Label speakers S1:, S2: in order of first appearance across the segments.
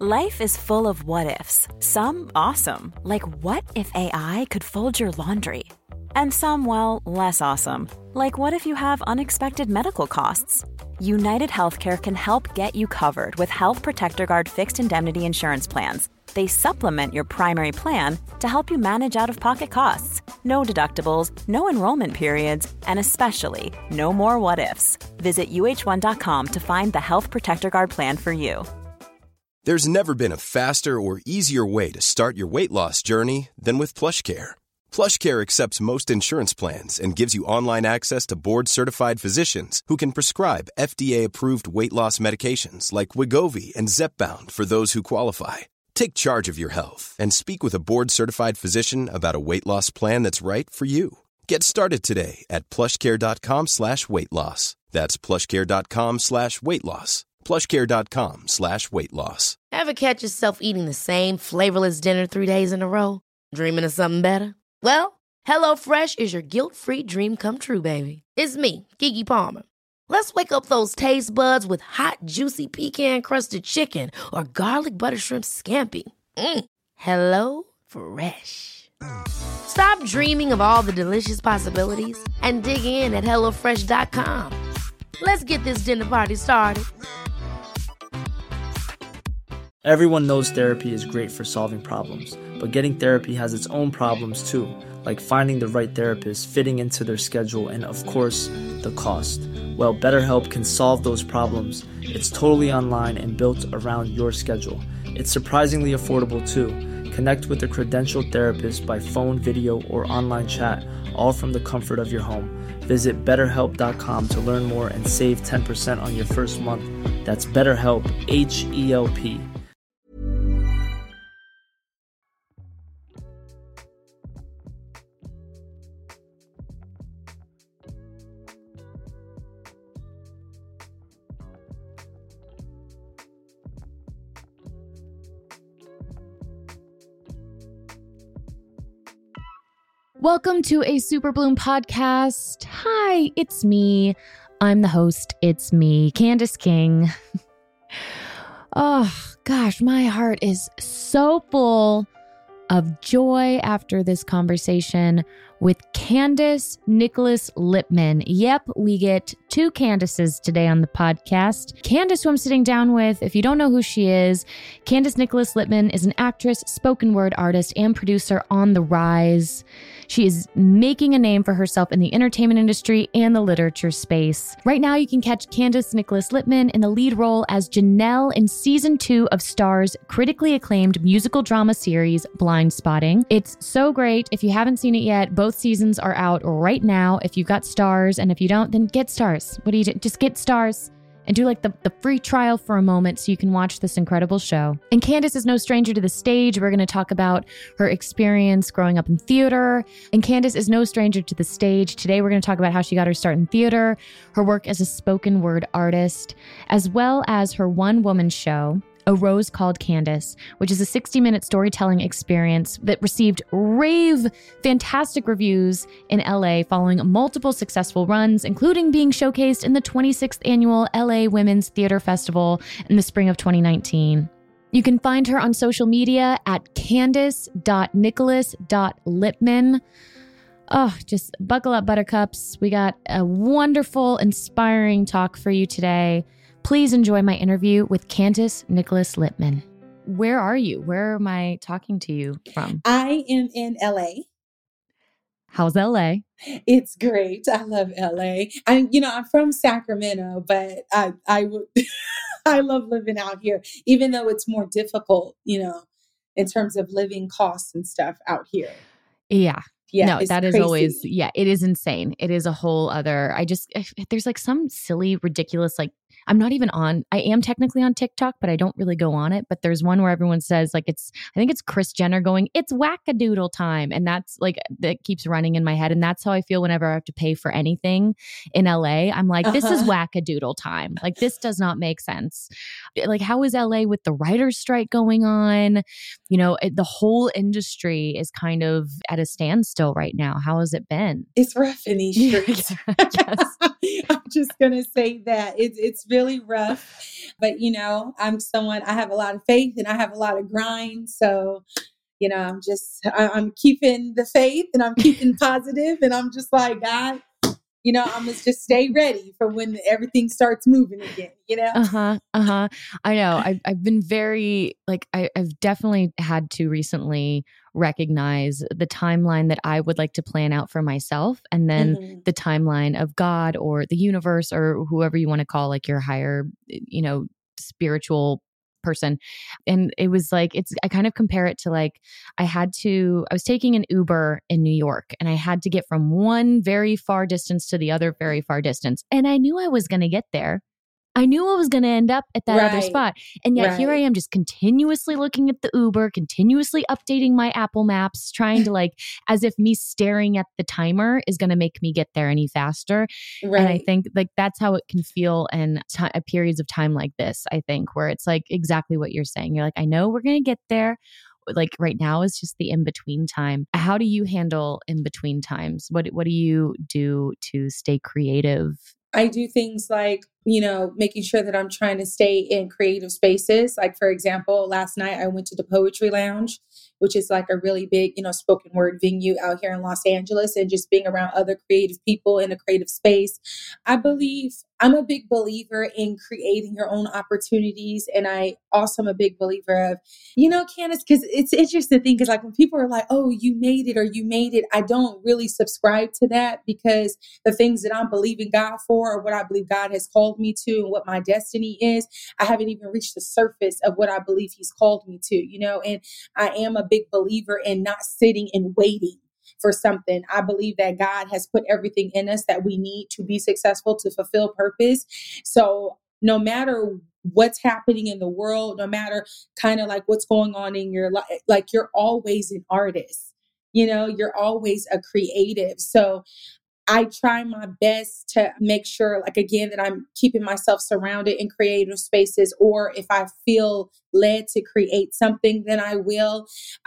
S1: Life is full of what-ifs. Some awesome, like what if AI could fold your laundry? And some, well, less awesome, like what if you have unexpected medical costs? United Healthcare can help get you covered with Health Protector Guard fixed indemnity insurance plans. They supplement your primary plan to help you manage out-of-pocket costs. No deductibles, no enrollment periods, and especially no more what-ifs. Visit uh1.com to find the Health Protector Guard plan for you.
S2: There's never been a faster or easier way to start your weight loss journey than with PlushCare. PlushCare accepts most insurance plans and gives you online access to board-certified physicians who can prescribe FDA-approved weight loss medications like Wegovy and Zepbound for those who qualify. Take charge of your health and speak with a board-certified physician about a weight loss plan that's right for you. Get started today at plushcare.com/weight loss. That's plushcare.com/weight loss. plushcare.com/weight loss.
S3: Ever catch yourself eating the same flavorless dinner 3 days in a row? Dreaming of something better? Well, HelloFresh is your guilt-free dream come true, baby. It's me, Keke Palmer. Let's wake up those taste buds with hot, juicy pecan-crusted chicken or garlic butter shrimp scampi. Hello Fresh. Stop dreaming of all the delicious possibilities and dig in at HelloFresh.com. Let's get this dinner party started.
S4: Everyone knows therapy is great for solving problems, but getting therapy has its own problems too, like finding the right therapist, fitting into their schedule, and of course, the cost. Well, BetterHelp can solve those problems. It's totally online and built around your schedule. It's surprisingly affordable too. Connect with a credentialed therapist by phone, video, or online chat, all from the comfort of your home. Visit BetterHelp.com to learn more and save 10% on your first month. That's BetterHelp, H-E-L-P.
S5: Welcome to a Super Bloom podcast. Hi, it's me. I'm the host. It's me, Candace King. Oh, gosh, my heart is so full of joy after this conversation with Candace Nicholas Lipman. Yep, we get two Candaces today on the podcast. Candace, who I'm sitting down with, if you don't know who she is, Candace Nicholas Lipman is an actress, spoken word artist, and producer on the rise. She is making a name for herself in the entertainment industry and the literature space. Right now, you can catch Candace Nicholas Lipman in the lead role as Janelle in season 2 of Star's critically acclaimed musical drama series, Blind Spotting. It's so great. If you haven't seen it yet, both seasons are out right now. If you've got Stars, and if you don't, then get Stars. What do you do? Just get Stars and do like the free trial for a moment so you can watch this incredible show. And Candace is no stranger to the stage. We're going to talk about her experience growing up in theater. And Candace is no stranger to the stage. Today, we're going to talk about how she got her start in theater, her work as a spoken word artist, as well as her one-woman show, A Rose Called Candace, which is a 60-minute storytelling experience that received rave, fantastic reviews in LA following multiple successful runs, including being showcased in the 26th annual LA Women's Theater Festival in the spring of 2019. You can find her on social media at candace.nicholas.lipman. Oh, just buckle up, buttercups. We got a wonderful, inspiring talk for you today. Please enjoy my interview with Candace Nicholas Lipman. Where are you? Where am I talking to you from?
S6: I am in LA.
S5: How's LA?
S6: It's great. I love LA. I'm from Sacramento, but I I love living out here, even though it's more difficult, in terms of living costs and stuff out here.
S5: Yeah.
S6: Yeah,
S5: no, that is
S6: crazy.
S5: always, it is insane. It is a whole other, there's like some silly, ridiculous, I am technically on TikTok, but I don't really go on it. But there's one where everyone says I think it's Kris Jenner going, it's wackadoodle time. And that's that keeps running in my head. And that's how I feel whenever I have to pay for anything in LA. I'm like, this is wackadoodle time. This does not make sense. How is LA with the writer's strike going on? The whole industry is kind of at a standstill right now. How has it been?
S6: It's rough in these streets.
S5: Yes.
S6: I'm just going to say that it's really rough, but I have a lot of faith and I have a lot of grind. So, I'm keeping the faith and I'm keeping positive, and I'm just like, God, I'm gonna just stay ready for when everything starts moving again.
S5: I know. I've been very I've definitely had to recently recognize the timeline that I would like to plan out for myself, and then the timeline of God or the universe or whoever you want to call your higher, spiritual person. And it was I kind of compare it to I was taking an Uber in New York, and I had to get from one very far distance to the other very far distance. And I knew I was going to get there. I knew I was going to end up at that other spot. And yet here I am just continuously looking at the Uber, continuously updating my Apple Maps, trying to as if me staring at the timer is going to make me get there any faster. Right. And I think that's how it can feel in periods of time like this, I think, where it's exactly what you're saying. You're I know we're going to get there. Right now is just the in-between time. How do you handle in-between times? What do you do to stay creative?
S6: I do things making sure that I'm trying to stay in creative spaces. For example, last night I went to the Poetry Lounge, which is a really big, spoken word venue out here in Los Angeles, and just being around other creative people in a creative space. I'm a big believer in creating your own opportunities. And I also am a big believer of, Candace, because it's interesting thing, because when people are oh, you made it or you made it, I don't really subscribe to that, because the things that I'm believing God for, or what I believe God has called me to, and what my destiny is, I haven't even reached the surface of what I believe He's called me to, and I am a big believer in not sitting and waiting for something. I believe that God has put everything in us that we need to be successful, to fulfill purpose. So no matter what's happening in the world, no matter kind of what's going on in your life, you're always an artist, you're always a creative. So I try my best to make sure, again, that I'm keeping myself surrounded in creative spaces, or if I feel led to create something, then I will.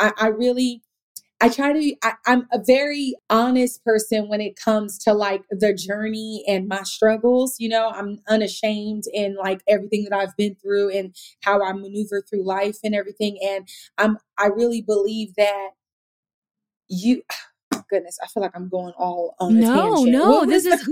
S6: I'm a very honest person when it comes to the journey and my struggles. I'm unashamed in everything that I've been through and how I maneuver through life and everything. And I really believe that goodness, I feel like I'm going all on a tangent.
S5: No, this is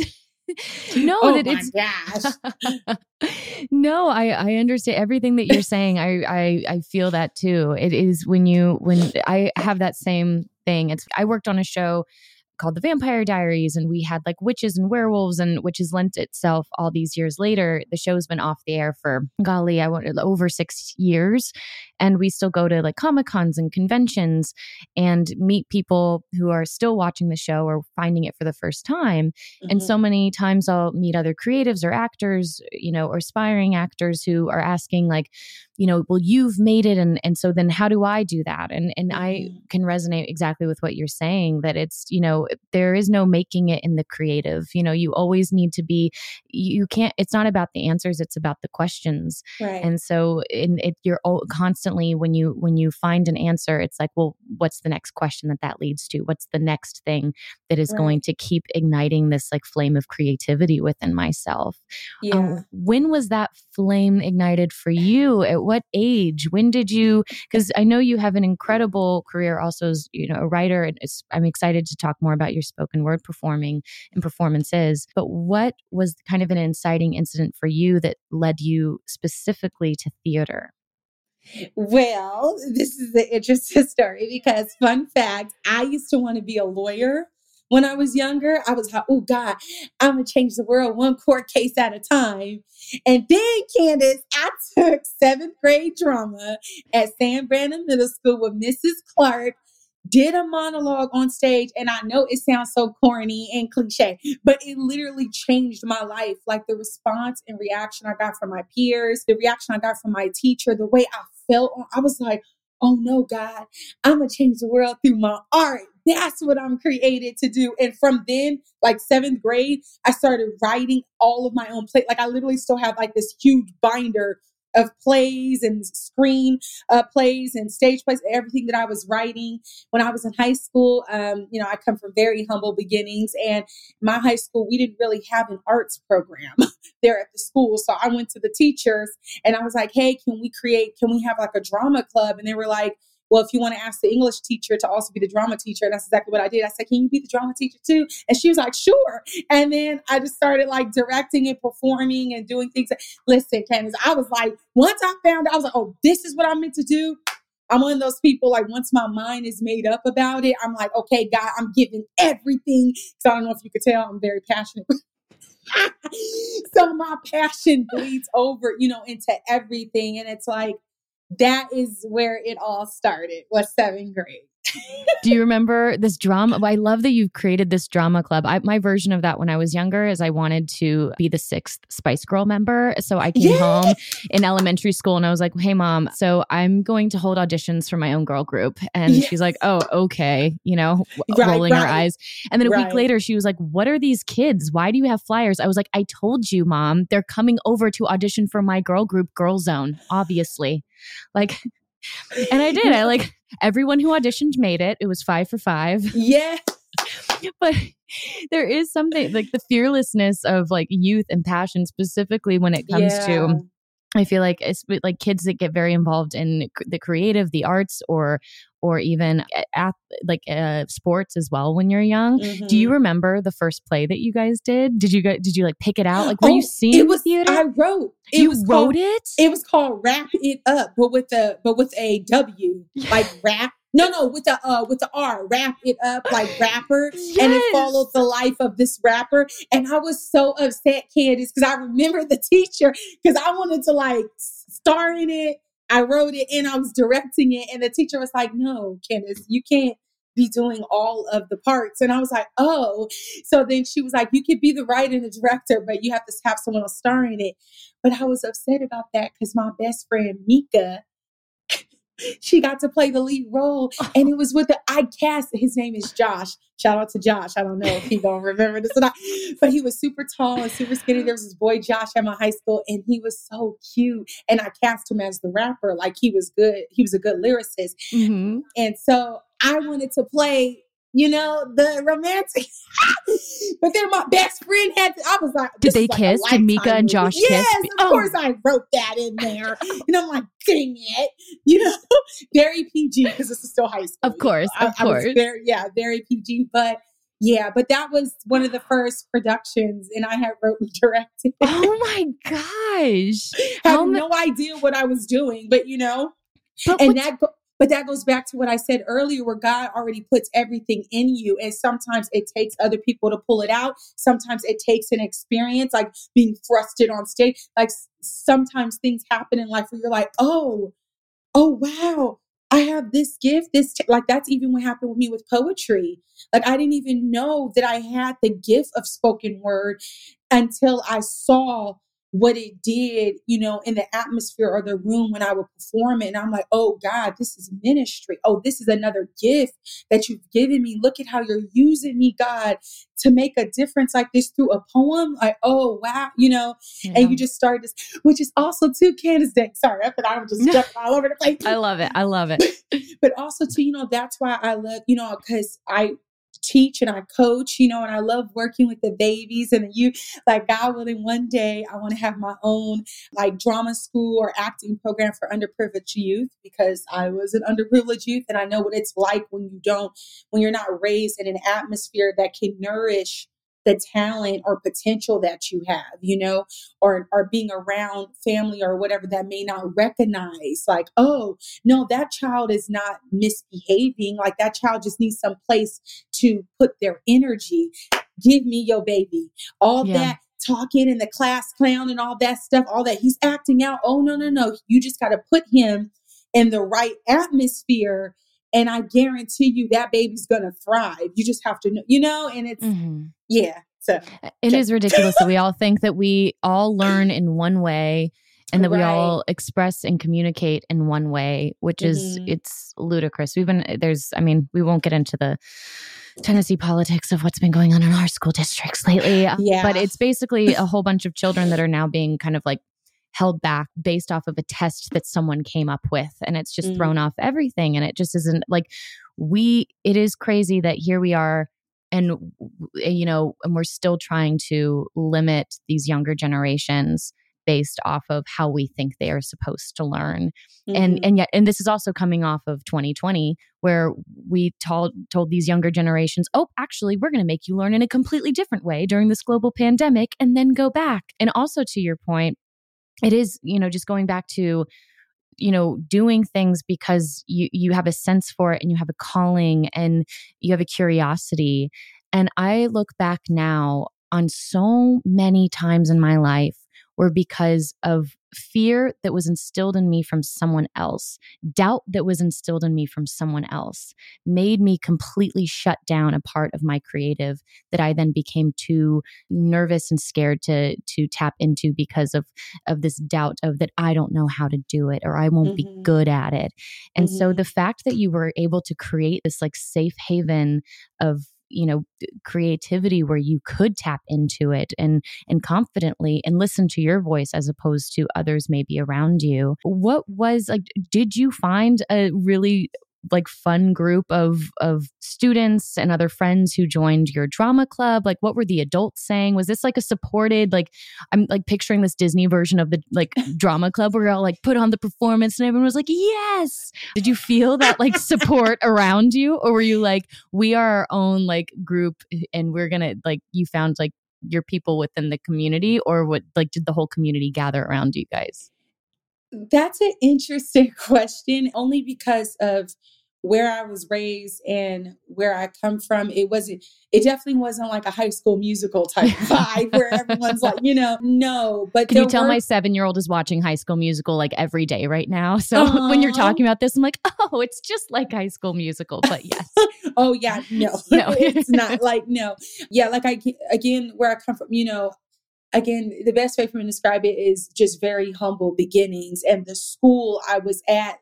S5: no,
S6: oh
S5: that
S6: my
S5: it's
S6: gosh.
S5: No, I understand everything that you're saying. I feel that too. It is when I have that same thing. I worked on a show called The Vampire Diaries, and we had witches and werewolves, and which has lent itself all these years later. The show's been off the air for over 6 years, and we still go to Comic-Cons and conventions and meet people who are still watching the show or finding it for the first time. Mm-hmm. And so many times I'll meet other creatives or actors, or aspiring actors who are asking well, you've made it. And so then how do I do that? And mm-hmm. I can resonate exactly with what you're saying, that it's, there is no making it in the creative. You always need to be, it's not about the answers, it's about the questions.
S6: Right.
S5: And so you're constantly, when you find an answer, it's well, what's the next question that leads to? What's the next thing that is going to keep igniting this flame of creativity within myself?
S6: Yeah.
S5: When was that flame ignited for you? At what age? When did you, because I know you have an incredible career also as, a writer, and I'm excited to talk more about your spoken word performing and performances, but what was kind of an inciting incident for you that led you specifically to theater?
S6: Well, this is an interesting story, because fun fact, I used to want to be a lawyer. When I was younger, I was like, oh God, I'm going to change the world one court case at a time. And then, Candace, I took 7th grade drama at San Brandon Middle School with Mrs. Clark, did a monologue on stage. And I know it sounds so corny and cliche, but it literally changed my life. The response and reaction I got from my peers, the reaction I got from my teacher, the way I felt, I was like, oh no, God, I'm going to change the world through my art. That's what I'm created to do. And from then, 7th grade, I started writing all of my own plays. I literally still have this huge binder of plays and screen plays and stage plays, everything that I was writing when I was in high school. I come from very humble beginnings, and my high school, we didn't really have an arts program there at the school. So I went to the teachers and I was like, hey, can we have like a drama club? And they were like, well, if you want to ask the English teacher to also be the drama teacher. And that's exactly what I did. I said, can you be the drama teacher too? And she was like, sure. And then I just started like directing and performing and doing things. Listen, Candace, I was like, once I found out, I was like, oh, this is what I'm meant to do. I'm one of those people, like, once my mind is made up about it, I'm like, okay, God, I'm giving everything. So I don't know if you could tell, I'm very passionate. So my passion bleeds over, into everything. And it's like, that is where it all started, was 7th grade.
S5: Do you remember this drama? I love that you've created this drama club. My version of that when I was younger is I wanted to be the 6th Spice Girl member. So I came home in elementary school and I was like, hey, Mom, so I'm going to hold auditions for my own girl group. And she's like, oh, okay. Rolling her eyes. And then a week later, she was like, what are these kids? Why do you have flyers? I was like, I told you, Mom, they're coming over to audition for my girl group, Girl Zone, obviously. Like... And I did. Everyone who auditioned made it. It was 5 for 5.
S6: Yeah.
S5: But there is something like the fearlessness of like youth and passion, specifically when it comes to, I feel like it's like kids that get very involved in the creative, the arts, or even sports as well when you're young. Mm-hmm. Do you remember the first play that you guys did? Did you like pick it out? Like, were you seeing the theater?
S6: I wrote.
S5: You wrote it?
S6: It was called Wrap It Up, but with a W, like rap. No, with the R, Wrap It Up, like rapper. Yes. And it followed the life of this rapper. And I was so upset, Candace, because I remember the teacher, because I wanted to like star in it. I wrote it and I was directing it. And the teacher was like, no, Candace, you can't be doing all of the parts. And I was like, oh. So then she was like, you could be the writer and the director, but you have to have someone else star in it. But I was upset about that because my best friend, Mika, she got to play the lead role, and it was with I cast. His name is Josh. Shout out to Josh. I don't know if he gonna remember this or not, but he was super tall and super skinny. There was this boy Josh at my high school, and he was so cute. And I cast him as the rapper. Like, he was good. He was a good lyricist, and so I wanted to play, the romantic. But then my best friend I was like,
S5: did they kiss? Did Mika and Josh kiss?
S6: Yes, of course I wrote that in there. And I'm like, dang it. Very PG, because this is still high school.
S5: Of course.
S6: I was very PG. But that was one of the first productions, and I had wrote and directed.
S5: Oh my gosh.
S6: I had no idea what I was doing, but But that goes back to what I said earlier, where God already puts everything in you. And sometimes it takes other people to pull it out. Sometimes it takes an experience, like being thrusted on stage. Like, sometimes things happen in life where you're like, oh, wow, I have this gift. Like, that's even what happened with me with poetry. Like, I didn't even know that I had the gift of spoken word until I saw what it did, in the atmosphere or the room when I would perform it. And I'm like, oh God, this is ministry. Oh, this is another gift that you've given me. Look at how you're using me, God, to make a difference like this through a poem. Like, oh, wow, and you just started this, which is also too, Candace, sorry, I thought I was just jumping all over the place.
S5: I love it.
S6: But also too, that's why I love, because I teach and I coach, and I love working with the babies and the youth. Like, God willing, one day I want to have my own like drama school or acting program for underprivileged youth, because I was an underprivileged youth and I know what it's like when you're not raised in an atmosphere that can nourish the talent or potential that you have, or being around family or whatever that may not recognize, like, oh, no, that child is not misbehaving. Like, that child just needs some place to put their energy. Give me your baby. All that talking in the class clown and all that stuff, all that he's acting out. Oh, no. You just got to put him in the right atmosphere. And I guarantee you that baby's going to thrive. You just have to know, and it's, So
S5: it is ridiculous that we all think that we all learn in one way and that we all express and communicate in one way, which is, it's ludicrous. We won't get into the Tennessee politics of what's been going on in our school districts lately. But it's basically a whole bunch of children that are now being kind of like held back based off of a test that someone came up with. And it's just thrown off everything. And it just isn't like it is crazy that here we are and, and we're still trying to limit these younger generations based off of how we think they are supposed to learn. And this is also coming off of 2020, where we told these younger generations, oh, actually, we're going to make you learn in a completely different way during this global pandemic and then go back. And also to your point, it is, just going back to, doing things because you have a sense for it and you have a calling and you have a curiosity. And I look back now on so many times in my life were because of fear that was instilled in me from someone else, doubt that was instilled in me from someone else, made me completely shut down a part of my creative that I then became too nervous and scared to tap into because of this doubt of that I don't know how to do it or I won't be good at it. And so the fact that you were able to create this like safe haven of creativity where you could tap into it and confidently and listen to your voice as opposed to others maybe around you. What was like, did you find a really like fun group of students and other friends who joined your drama club? Like, what were the adults saying? Was this like a supported, like, I'm like picturing this Disney version of the like drama club where y'all like put on the performance and everyone was like, yes. Did you feel that like support around you? Or were you like, we are our own like group and we're going to like, you found like your people within the community, or what, like, did the whole community gather around you guys?
S6: That's an interesting question, only because of where I was raised and where I come from. It definitely wasn't like a High School Musical type vibe where everyone's like, no. But
S5: can you tell my 7-year-old is watching High School Musical like every day right now? So when you're talking about this, I'm like, oh, it's just like High School Musical, but yes.
S6: Oh yeah, no, it's not like, no. Yeah, like again, where I come from, again, the best way for me to describe it is just very humble beginnings. And the school I was at,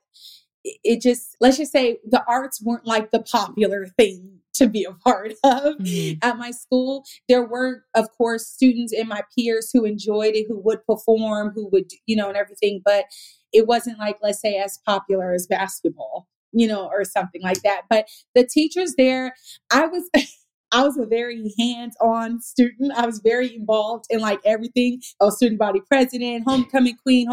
S6: it just, let's just say the arts weren't like the popular thing to be a part of at my school. There were, of course, students and my peers who enjoyed it, who would perform, who would, and everything, but it wasn't like, let's say, as popular as basketball, or something like that. But the teachers there, I was a very hands-on student. I was very involved in like everything. I was student body president, homecoming queen,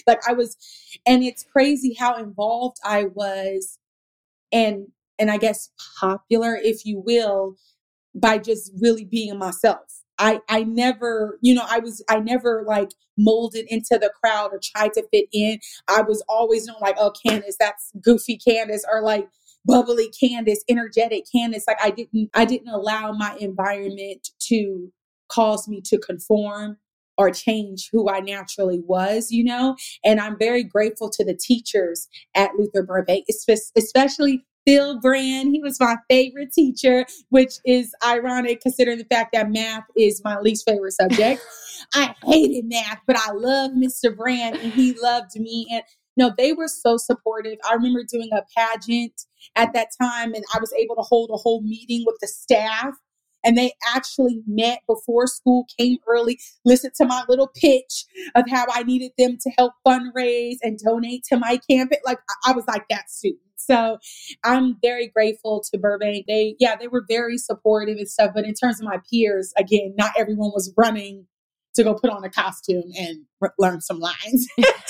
S6: and it's crazy how involved I was and I guess popular, if you will, by just really being myself. I never, I never like molded into the crowd or tried to fit in. I was always known like, oh, Candace, that's goofy Candace, or like bubbly Candace, energetic Candace. Like I didn't allow my environment to cause me to conform or change who I naturally was, and I'm very grateful to the teachers at Luther Burbank, especially Phil Brand. He was my favorite teacher, which is ironic considering the fact that math is my least favorite subject. I hated math, but I love Mr. Brand and he loved me. And no, they were so supportive. I remember doing a pageant at that time and I was able to hold a whole meeting with the staff. And they actually met before school, came early, listened to my little pitch of how I needed them to help fundraise and donate to my campaign. Like I was like that student. So I'm very grateful to Burbank. They were very supportive and stuff. But in terms of my peers, again, not everyone was running to go put on a costume and learn some lines.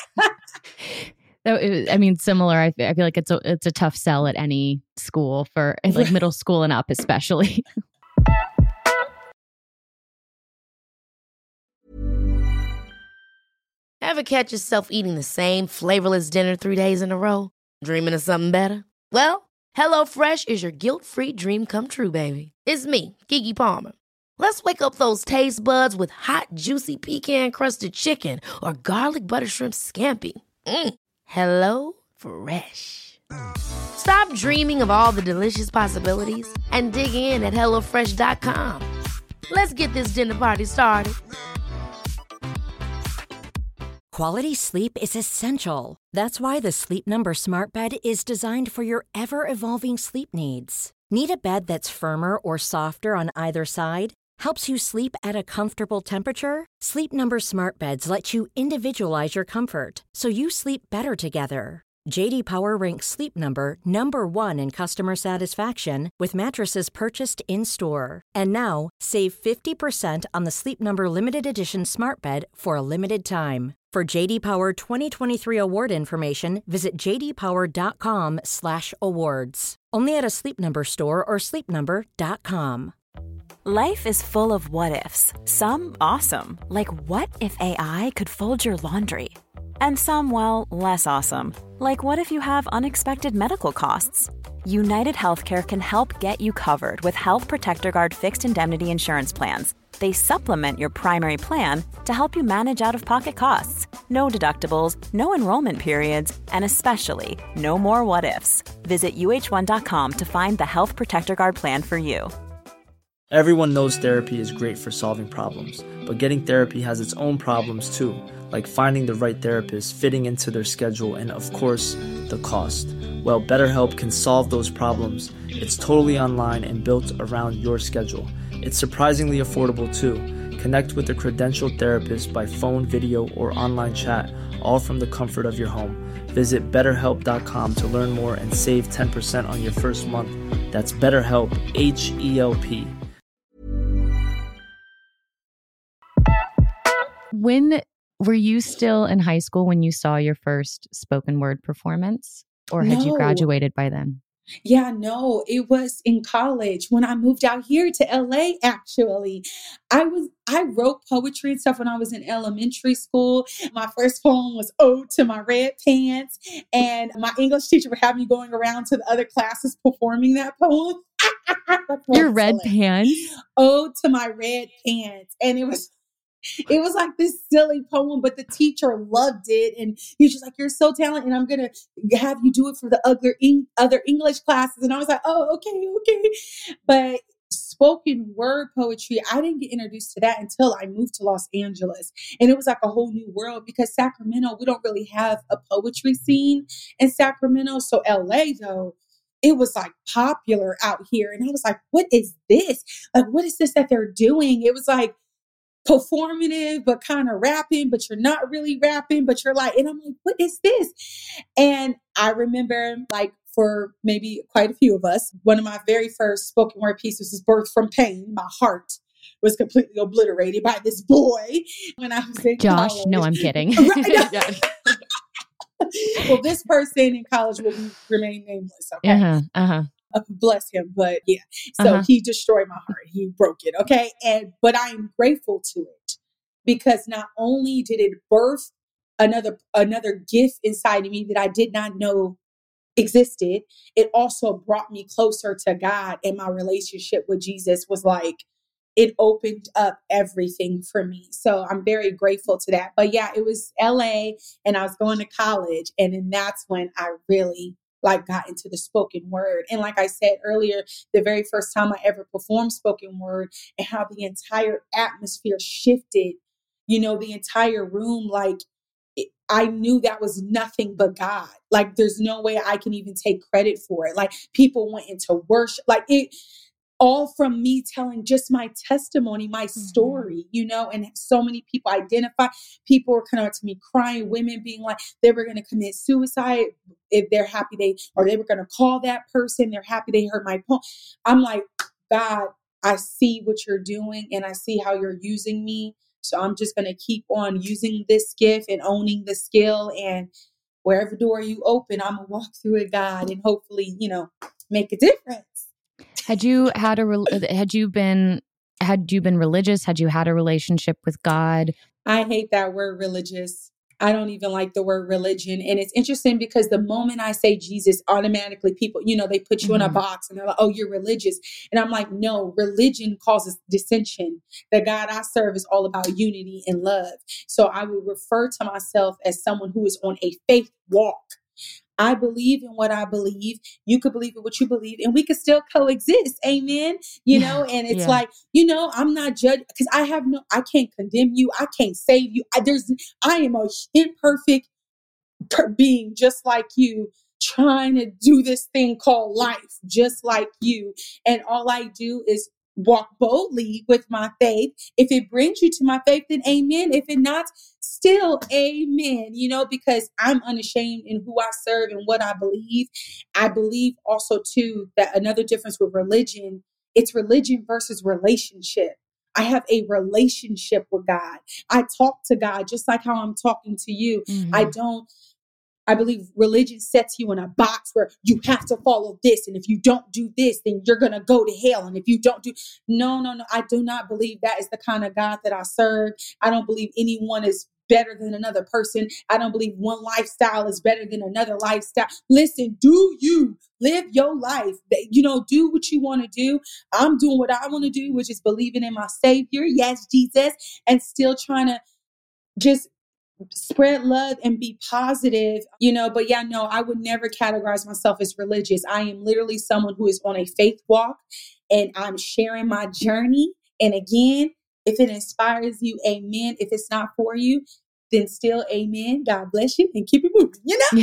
S5: Similar. I feel like it's a tough sell at any school for like middle school and up, especially.
S3: Ever catch yourself eating the same flavorless dinner 3 days in a row? Dreaming of something better? Well, HelloFresh is your guilt-free dream come true, baby. It's me, Keke Palmer. Let's wake up those taste buds with hot, juicy pecan-crusted chicken or garlic butter shrimp scampi. Hello Fresh. Stop dreaming of all the delicious possibilities and dig in at HelloFresh.com. Let's get this dinner party started.
S7: Quality sleep is essential. That's why the Sleep Number Smart Bed is designed for your ever-evolving sleep needs. Need a bed that's firmer or softer on either side? Helps you sleep at a comfortable temperature? Sleep Number Smart Beds let you individualize your comfort so you sleep better together. J.D. Power ranks Sleep Number number 1 in customer satisfaction with mattresses purchased in-store. And now, save 50% on the Sleep Number Limited Edition Smart Bed for a limited time. For J.D. Power 2023 award information, visit jdpower.com/awards. Only at a Sleep Number store or sleepnumber.com.
S1: Life is full of what-ifs. Some awesome, like what if AI could fold your laundry? And some, well, less awesome, like what if you have unexpected medical costs? United Healthcare can help get you covered with Health Protector Guard fixed indemnity insurance plans. They supplement your primary plan to help you manage out-of-pocket costs. No deductibles, no enrollment periods, and especially no more what-ifs. Visit uh1.com to find the Health Protector Guard plan for you.
S4: Everyone knows therapy is great for solving problems, but getting therapy has its own problems too, like finding the right therapist, fitting into their schedule, and of course, the cost. Well, BetterHelp can solve those problems. It's totally online and built around your schedule. It's surprisingly affordable too. Connect with a credentialed therapist by phone, video, or online chat, all from the comfort of your home. Visit BetterHelp.com to learn more and save 10% on your first month. That's BetterHelp, H-E-L-P.
S5: When were you still in high school when you saw your first spoken word performance? Or had you graduated by then?
S6: Yeah, no, it was in college when I moved out here to LA, actually. I wrote poetry and stuff when I was in elementary school. My first poem was Ode to My Red Pants. And my English teacher would have me going around to the other classes performing that poem.
S5: Your red pants?
S6: Ode to My Red Pants. And it was like this silly poem, but the teacher loved it. And he was just like, you're so talented. And I'm going to have you do it for the other English classes. And I was like, oh, okay. But spoken word poetry, I didn't get introduced to that until I moved to Los Angeles. And it was like a whole new world because Sacramento, we don't really have a poetry scene in Sacramento. So LA, though, it was like popular out here. And I was like, what is this? Like, what is this that they're doing? It was like performative, but kind of rapping, but you're not really rapping, but you're like, and I'm like, what is this? And I remember, like, for maybe quite a few of us, one of my very first spoken word pieces was Birth from Pain. My heart was completely obliterated by this boy when I was in
S5: Josh,
S6: college.
S5: no, I'm kidding.
S6: Well, this person in college will remain nameless. Okay. Bless him. But yeah, so he destroyed my heart. He broke it. Okay. But I am grateful to it because not only did it birth another gift inside of me that I did not know existed, it also brought me closer to God, and my relationship with Jesus was like, it opened up everything for me. So I'm very grateful to that. But yeah, it was LA and I was going to college. And then that's when I really got into the spoken word. And like I said earlier, the very first time I ever performed spoken word and how the entire atmosphere shifted, the entire room, I knew that was nothing but God. Like, there's no way I can even take credit for it. Like, people went into worship, all from me telling just my testimony, my story, and so many people identify. People were coming up to me crying, women being like, they were going to commit suicide if they're happy they were going to call that person. They're happy they heard my poem. I'm like, God, I see what you're doing and I see how you're using me. So I'm just going to keep on using this gift and owning the skill, and wherever door you open, I'm going to walk through it, God, and hopefully, make a difference.
S5: Had you been religious? Had you had a relationship with God?
S6: I hate that word religious. I don't even like the word religion. And it's interesting because the moment I say Jesus, automatically people, they put you in a box and they're like, oh, you're religious. And I'm like, no, religion causes dissension. The God I serve is all about unity and love. So I would refer to myself as someone who is on a faith walk. I believe in what I believe. You could believe in what you believe, and we could still coexist. Amen. And it's like, I'm not judged because I can't condemn you. I can't save you. I am a imperfect being just like you, trying to do this thing called life, just like you. And all I do is walk boldly with my faith. If it brings you to my faith, then amen. If it not, still amen, because I'm unashamed in who I serve and what I believe. I believe also too that another difference with religion, it's religion versus relationship. I have a relationship with God. I talk to God just like how I'm talking to you.
S5: Mm-hmm.
S6: I believe religion sets you in a box where you have to follow this. And if you don't do this, then you're going to go to hell. And if you don't do, no. I do not believe that is the kind of God that I serve. I don't believe anyone is better than another person. I don't believe one lifestyle is better than another lifestyle. Listen, do you live your life? Do what you want to do. I'm doing what I want to do, which is believing in my Savior. Yes, Jesus. And still trying to just spread love and be positive, but yeah, no, I would never categorize myself as religious. I am literally someone who is on a faith walk and I'm sharing my journey. And again, if it inspires you, amen. If it's not for you, then still amen. God bless you and keep it moving,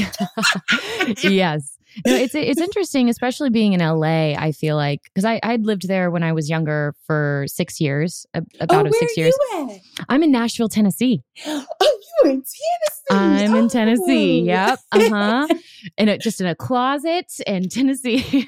S5: Yes. No, it's interesting, especially being in LA. I feel like, because I'd lived there when I was younger for 6 years, about 6 years.
S6: Where are you at?
S5: I'm in Nashville, Tennessee.
S6: Oh, you in Tennessee?
S5: I'm in Tennessee. Yep. And just in a closet in Tennessee.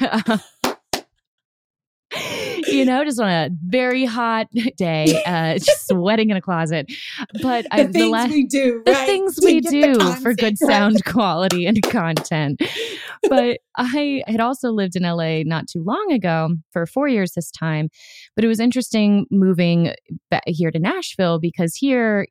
S5: Just on a very hot day, just sweating in a closet. But
S6: the things we do, right?
S5: The things we do for good sound quality and content. But I had also lived in LA not too long ago for 4 years this time. But it was interesting moving back here to Nashville because here,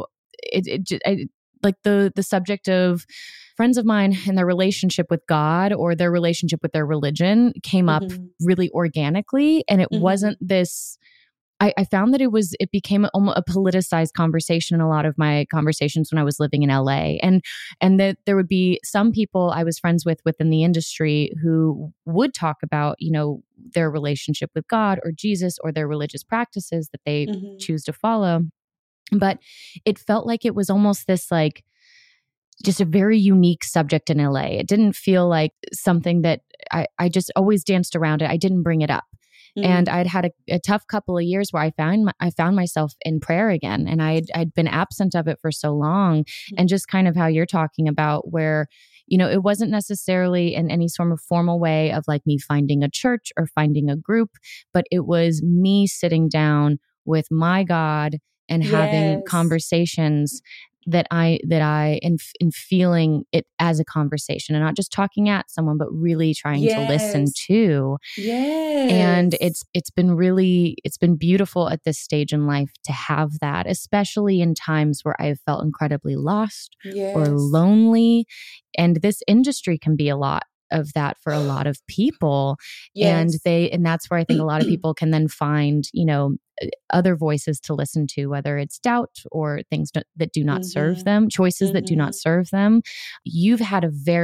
S5: like the subject of friends of mine and their relationship with God or their relationship with their religion came up really organically. And it wasn't this, I found that it became almost a politicized conversation in a lot of my conversations when I was living in LA. And that there would be some people I was friends with within the industry who would talk about, their relationship with God or Jesus or their religious practices that they choose to follow. But it felt like it was almost this like, just a very unique subject in LA. It didn't feel like something that I just always danced around it. I didn't bring it up. And I'd had a tough couple of years where I found myself in prayer again. And I'd been absent of it for so long. And just kind of how you're talking about where, it wasn't necessarily in any sort of formal way of like me finding a church or finding a group, but it was me sitting down with my God and having conversations that I in feeling it as a conversation and not just talking at someone, but really trying to listen to.
S6: Yes.
S5: And it's been beautiful at this stage in life to have that, especially in times where I've felt incredibly lost or lonely. And this industry can be a lot of that for a lot of people. And that's where I think a lot of people can then find, other voices to listen to, whether it's doubt or things that do not serve them, choices that do not serve them. You've had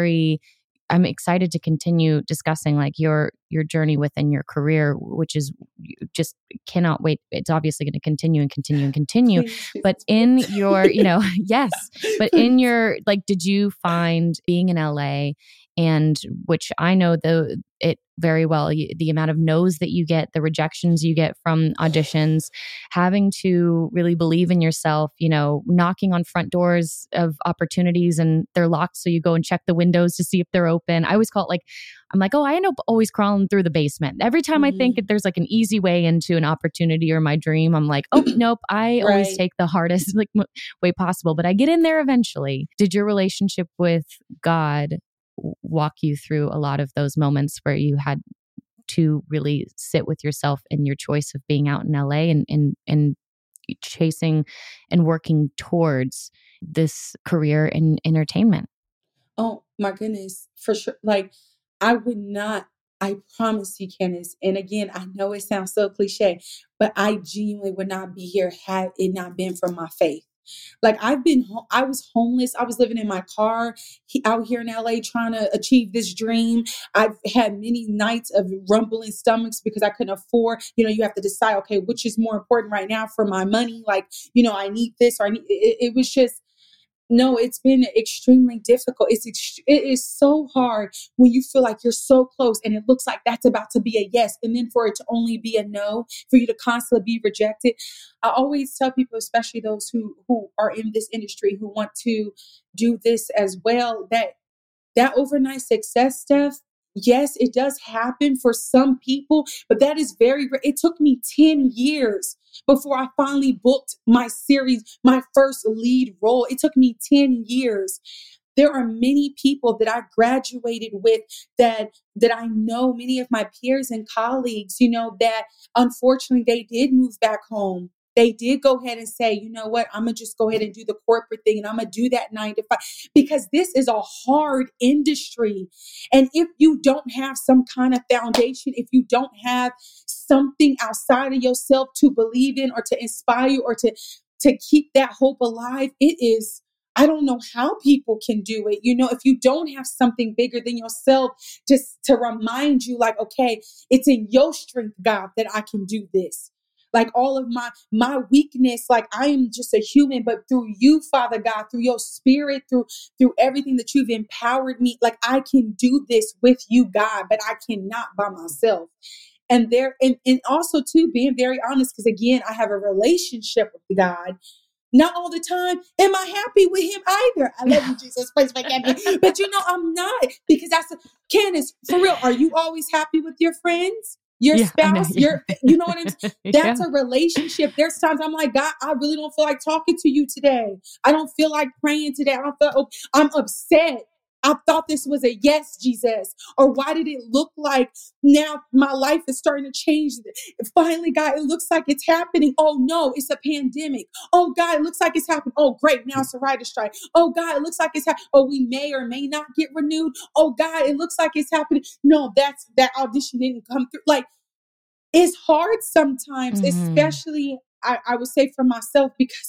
S5: I'm excited to continue discussing like your journey within your career, which is just cannot wait. It's obviously going to continue and continue and continue. But in your, yes, but in your, like, did you find being in LA and which I know it very well, the amount of no's that you get, the rejections you get from auditions, having to really believe in yourself, knocking on front doors of opportunities and they're locked. So you go and check the windows to see if they're open. I always call it I'm like, I end up always crawling through the basement. Every time I think that there's like an easy way into an opportunity or my dream, I'm like, oh, nope. I always take the hardest way possible, but I get in there eventually. Did your relationship with God walk you through a lot of those moments where you had to really sit with yourself and your choice of being out in LA and chasing and working towards this career in entertainment?
S6: Oh my goodness, for sure. Like I promise you, Candace. And again, I know it sounds so cliche, but I genuinely would not be here had it not been for my faith. Like I was homeless. I was living in my car out here in LA trying to achieve this dream. I've had many nights of rumbling stomachs because I couldn't afford, you have to decide, okay, which is more important right now for my money? Like, I need this or I need, it was just, No, it's been extremely difficult. It is so hard when you feel like you're so close and it looks like that's about to be a yes, and then for it to only be a no, for you to constantly be rejected. I always tell people, especially those who are in this industry who want to do this as well, that overnight success stuff, yes, it does happen for some people, but that is very rare. It took me 10 years before I finally booked my series, my first lead role. It took me 10 years. There are many people that I graduated with that I know, many of my peers and colleagues, that unfortunately they did move back home. They did go ahead and say, you know what, I'm going to just go ahead and do the corporate thing and I'm going to do that 9 to 5 because this is a hard industry. And if you don't have some kind of foundation, if you don't have something outside of yourself to believe in or to inspire you or to keep that hope alive, I don't know how people can do it. If you don't have something bigger than yourself, just to remind you like, okay, it's in your strength, God, that I can do this. Like all of my weakness, like I am just a human, but through you, Father God, through your spirit, through everything that you've empowered me, like I can do this with you, God, but I cannot by myself. And also too, being very honest, because again, I have a relationship with God. Not all the time am I happy with him either. I love you, Jesus. Please forgive me. But I'm not, because Candace, for real, are you always happy with your friends? Your spouse, you know what I'm saying? That's a relationship. There's times I'm like, God, I really don't feel like talking to you today. I don't feel like praying today. I'm upset. I thought this was a yes, Jesus. Or why did it look like now my life is starting to change? Finally, God, it looks like it's happening. Oh no, it's a pandemic. Oh God, it looks like it's happening. Oh great, now it's a writer's strike. Oh God, it looks like it's happening. Oh, we may or may not get renewed. Oh God, it looks like it's happening. No, that audition didn't come through. Like, it's hard sometimes, especially I would say for myself, because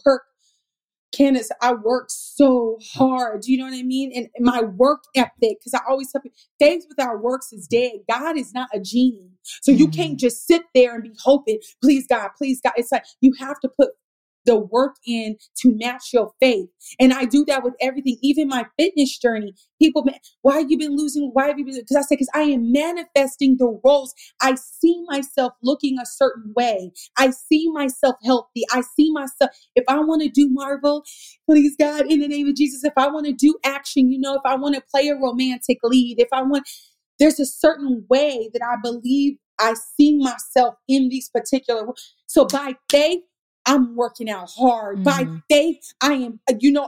S6: Candace, I work so hard. Do you know what I mean? And my work ethic, because I always tell people, faith without works is dead. God is not a genie. So you can't just sit there and be hoping, please God, please God. It's like you have to put the work in to match your faith. And I do that with everything, even my fitness journey. People, why have you been losing? Why have you been? Because I am manifesting the roles. I see myself looking a certain way. I see myself healthy. I see myself, if I want to do Marvel, please God, in the name of Jesus, if I want to do action, if I want to play a romantic lead, there's a certain way that I believe I see myself in these particular. So by faith, I'm working out hard. By faith, I'm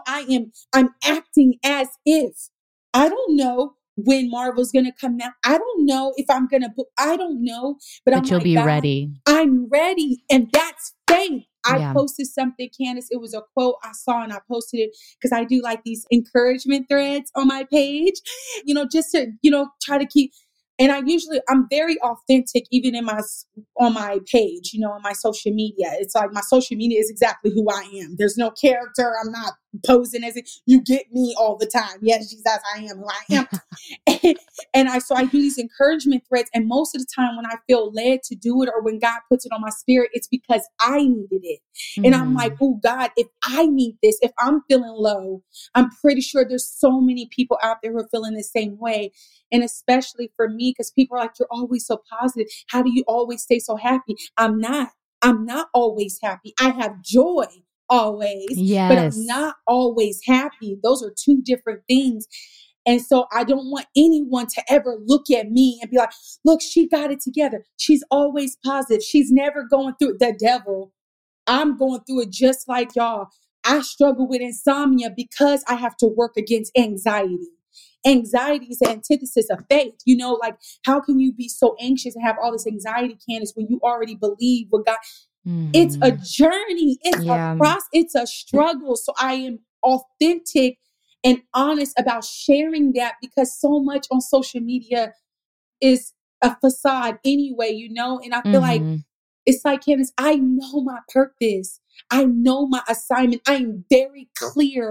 S6: acting as if. I don't know when Marvel's going to come out. I don't know if I'm going to book. I don't know, but
S5: you'll be ready.
S6: I'm ready. And that's faith. I posted something, Candace. It was a quote I saw and I posted it because I do like these encouragement threads on my page, just to, try to keep. And I'm very authentic, even on my page, on my social media. It's like my social media is exactly who I am. There's no character. I'm not posing as it. You get me all the time. Yes, Jesus, I am who I am. And so I do these encouragement threads. And most of the time when I feel led to do it or when God puts it on my spirit, it's because I needed it. And I'm like, oh God, if I need this, if I'm feeling low, I'm pretty sure there's so many people out there who are feeling the same way. And especially for me, because people are like, you're always so positive. How do you always stay so happy? I'm not always happy. I have joy always, but I'm not always happy. Those are two different things. And so I don't want anyone to ever look at me and be like, look, she got it together. She's always positive. She's never going through the devil. I'm going through it just like y'all. I struggle with insomnia because I have to work against anxiety. Anxiety is the antithesis of faith. Like, how can you be so anxious and have all this anxiety, Candace, when you already believe what God? It's a journey. It's a process. It's a struggle. So I am authentic and honest about sharing that because so much on social media is a facade anyway, and I feel like it's like, Candace, I know my purpose. I know my assignment. I am very clear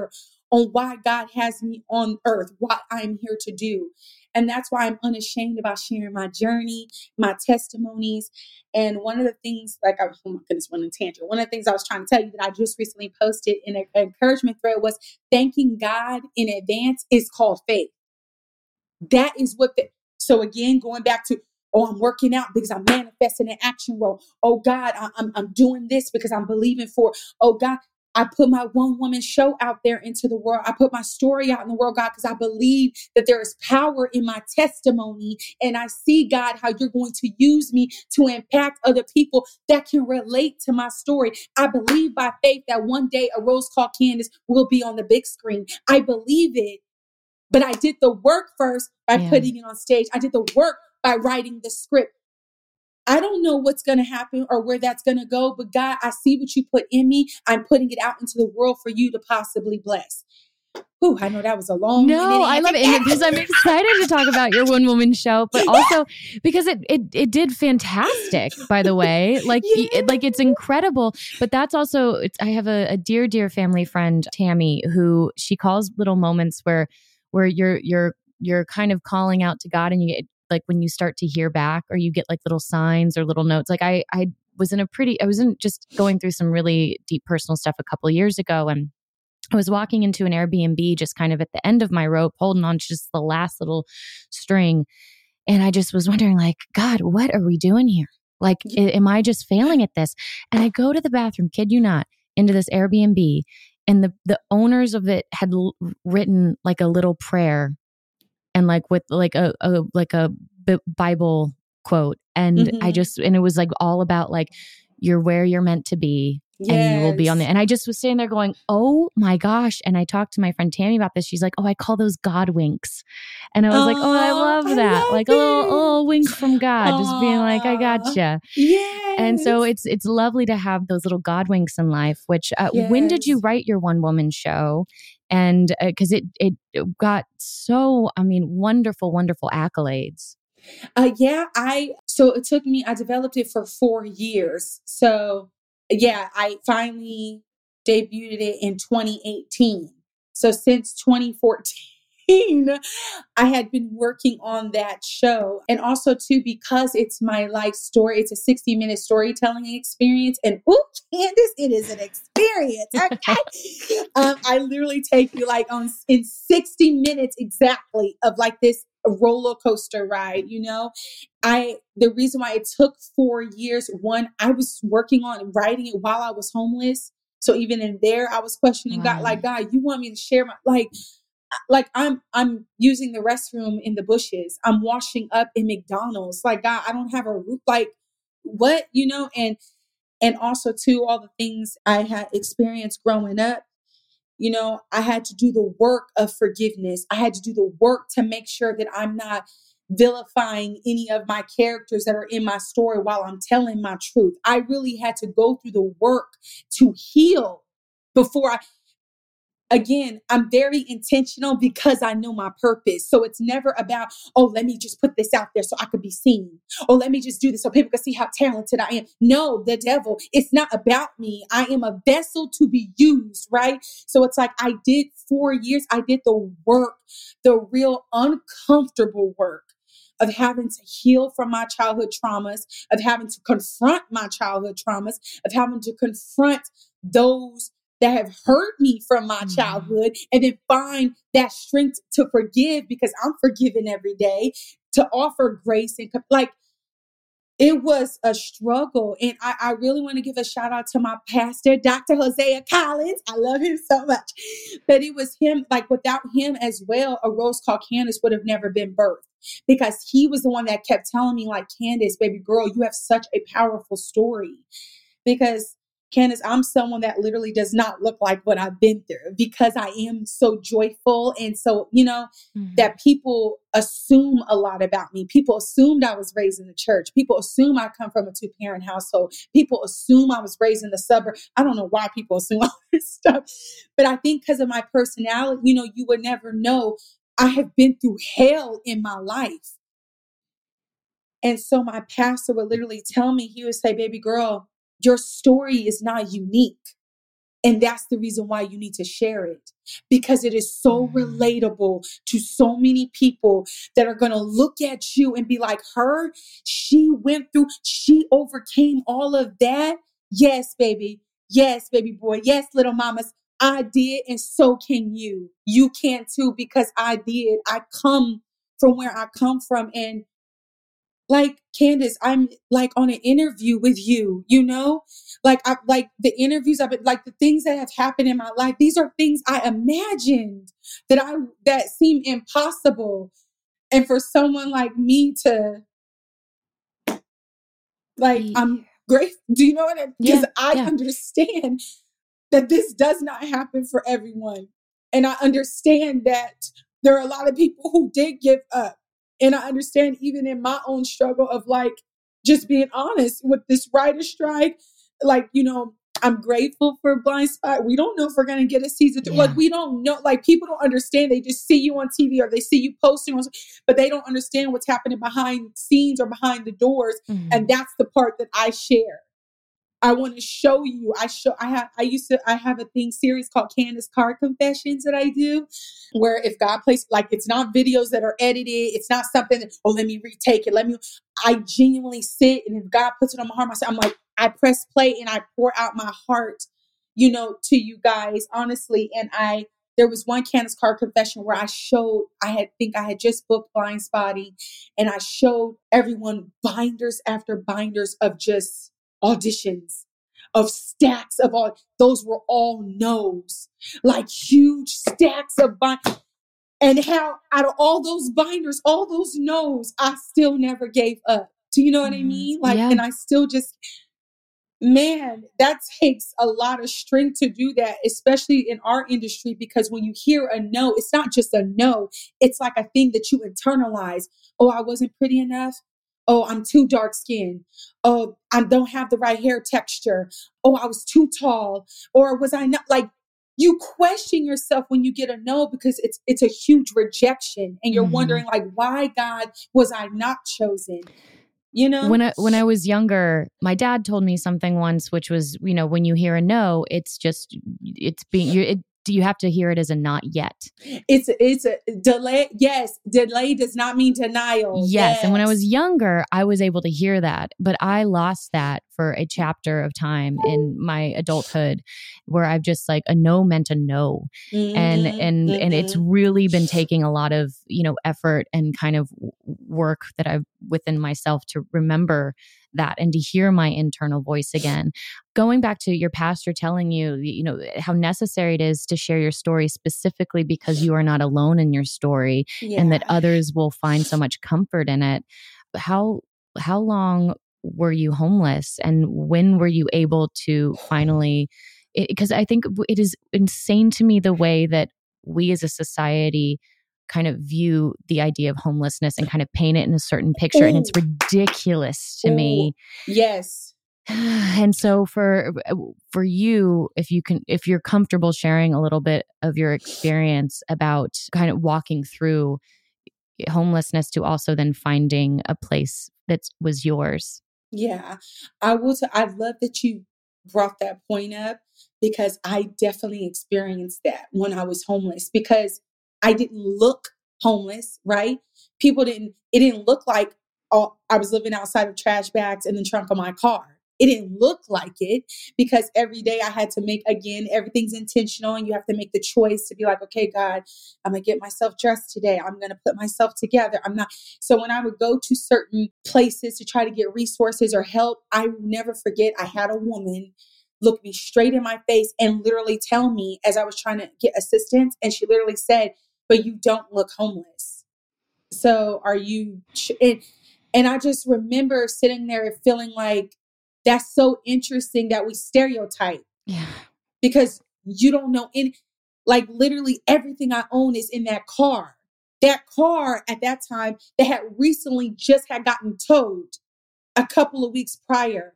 S6: on why God has me on earth, what I'm here to do. And that's why I'm unashamed about sharing my journey, my testimonies. And one of the things, oh my goodness, went on a tangent. One of the things I was trying to tell you that I just recently posted in an encouragement thread was thanking God in advance is called faith. That is what so again, going back to, I'm working out because I'm manifesting an action role. Oh God, I'm doing this because I'm believing for, oh God, I put my one woman show out there into the world. I put my story out in the world, God, because I believe that there is power in my testimony. And I see, God, how you're going to use me to impact other people that can relate to my story. I believe by faith that one day A Rose Called Candace will be on the big screen. I believe it. But I did the work first by putting it on stage. I did the work by writing the script. I don't know what's going to happen or where that's going to go, but God, I see what you put in me. I'm putting it out into the world for you to possibly bless. Ooh, I know that was a long
S5: No, I love it because I'm excited to talk about your one woman show, but also because it did fantastic, by the way. It's incredible. But that's also, I have a dear family friend, Tammy, who she calls little moments where you're kind of calling out to God, and you get like when you start to hear back, or you get like little signs or little notes. Like I was just going through some really deep personal stuff a couple of years ago, and I was walking into an Airbnb just kind of at the end of my rope, holding on to just the last little string. And I just was wondering, like, God, what are we doing here? Like, am I just failing at this? And I go to the bathroom, kid you not, into this Airbnb, and the owners of it had written like a little prayer, and like with like a Bible quote, and and it was like all about like, you're where you're meant to be. Yes. And you will be on there. And I just was sitting there going, oh my gosh. And I talked to my friend Tammy about this. She's like, oh, I call those God winks. And I was like, oh, I love that. Love like a little wink from God, just being like, I gotcha.
S6: Yes.
S5: And so it's lovely to have those little God winks in life, which when did you write your one woman show? And because it got so, wonderful accolades.
S6: So it took me, I developed it for 4 years. So I finally debuted it in 2018. So since 2014, I had been working on that show. And also too, because it's my life story, it's a 60-minute storytelling experience. And Candace, it is an experience. Okay. I literally take you in 60 minutes exactly of like this roller coaster ride, the reason why it took 4 years, one, I was working on writing it while I was homeless. So even in there, I was questioning God, like, God, you want me to share my, I'm using the restroom in the bushes. I'm washing up in McDonald's. Like, God, I don't have a roof. Like, what, and also too, all the things I had experienced growing up. I had to do the work of forgiveness. I had to do the work to make sure that I'm not vilifying any of my characters that are in my story while I'm telling my truth. I really had to go through the work to heal before I'm very intentional because I know my purpose. So it's never about, let me just put this out there so I could be seen. Or let me just do this so people can see how talented I am. No, the devil, it's not about me. I am a vessel to be used, right? So it's like I did 4 years. I did the work, the real uncomfortable work of having to heal from my childhood traumas, of having to confront my childhood traumas, of having to confront those that have hurt me from my childhood, and then find that strength to forgive because I'm forgiven every day, to offer grace. And it was a struggle. And I really want to give a shout out to my pastor, Dr. Hosea Collins. I love him so much. But it was him, without him as well, A Rose Called Candace would have never been birthed, because he was the one that kept telling me, like, Candace, baby girl, you have such a powerful story. Because Candace, I'm someone that literally does not look like what I've been through, because I am so joyful. And so, that people assume a lot about me. People assumed I was raised in the church. People assume I come from a 2-parent household. People assume I was raised in the suburb. I don't know why people assume all this stuff, but I think because of my personality, you would never know. I have been through hell in my life. And so my pastor would literally tell me, he would say, baby girl, your story is not unique. And that's the reason why you need to share it, because it is so relatable to so many people that are going to look at you and be like, she overcame all of that. Yes, baby. Yes, baby boy. Yes, little mamas. I did. And so can you. You can too, because I did. I come from where I come from. And like, Candace, I'm like on an interview with you, like the interviews I've been, like the things that have happened in my life. These are things I imagined that seem impossible. And for someone like me to, like, I'm great. Do you know what because I understand that this does not happen for everyone. And I understand that there are a lot of people who did give up. And I understand even in my own struggle of like, just being honest with this writer's strike, like, I'm grateful for Blind Spot. We don't know if we're going to get a season 2. Like, we don't know. Like, people don't understand. They just see you on TV or they see you posting, but they don't understand what's happening behind scenes or behind the doors. Mm-hmm. And that's the part that I share. I want to show you. I have a series called Candace Car Confessions that I do, where if God plays, like, it's not videos that are edited. It's not something that, let me retake it. I genuinely sit, and if God puts it on my heart, I'm like, I press play and I pour out my heart, to you guys, honestly. And there was one Candace Car Confession where I had just booked Blind Spotting, and I showed everyone binders after binders of just auditions, of stacks of all. Those were all no's, like huge stacks of binders. And how out of all those binders, all those no's, I still never gave up. Do you know what I mean? Like, and I still just, man, that takes a lot of strength to do that, especially in our industry, because when you hear a no, it's not just a no. It's like a thing that you internalize. Oh, I wasn't pretty enough. Oh, I'm too dark skinned. Oh, I don't have the right hair texture. Oh, I was too tall. Or was I not? Like, you question yourself when you get a no, because it's a huge rejection. And you're wondering, like, why, God, was I not chosen?
S5: When I was younger, my dad told me something once, which was, when you hear a no, you have to hear it as a not yet.
S6: It's a delay. Yes. Delay does not mean denial.
S5: Yes. And when I was younger, I was able to hear that, but I lost that for a chapter of time in my adulthood, where I've just like, a no meant a no. Mm-hmm. And it's really been taking a lot of, effort and kind of work that I've within myself to remember that and to hear my internal voice again. Going back to your pastor telling you, how necessary it is to share your story, specifically because you are not alone in your story, and that others will find so much comfort in it. How long were you homeless, and when were you able to finally, because I think it is insane to me the way that we as a society kind of view the idea of homelessness and kind of paint it in a certain picture. And it's ridiculous to me.
S6: Yes.
S5: And so for you, if you're comfortable sharing a little bit of your experience about kind of walking through homelessness to also then finding a place that was yours.
S6: Yeah, I love that you brought that point up, because I definitely experienced that when I was homeless, because I didn't look homeless, right? It didn't look like I was living outside of trash bags in the trunk of my car. It didn't look like it, because every day I had to make, again, everything's intentional, and you have to make the choice to be like, okay, God, I'm going to get myself dressed today. I'm going to put myself together. So when I would go to certain places to try to get resources or help, I will never forget, I had a woman look me straight in my face and literally tell me, as I was trying to get assistance, and she literally said, but you don't look homeless. So are you? And I just remember sitting there and feeling like, that's so interesting that we stereotype.
S5: Yeah.
S6: Because you don't know like, literally everything I own is in that car. That car at that time that had recently just had gotten towed a couple of weeks prior.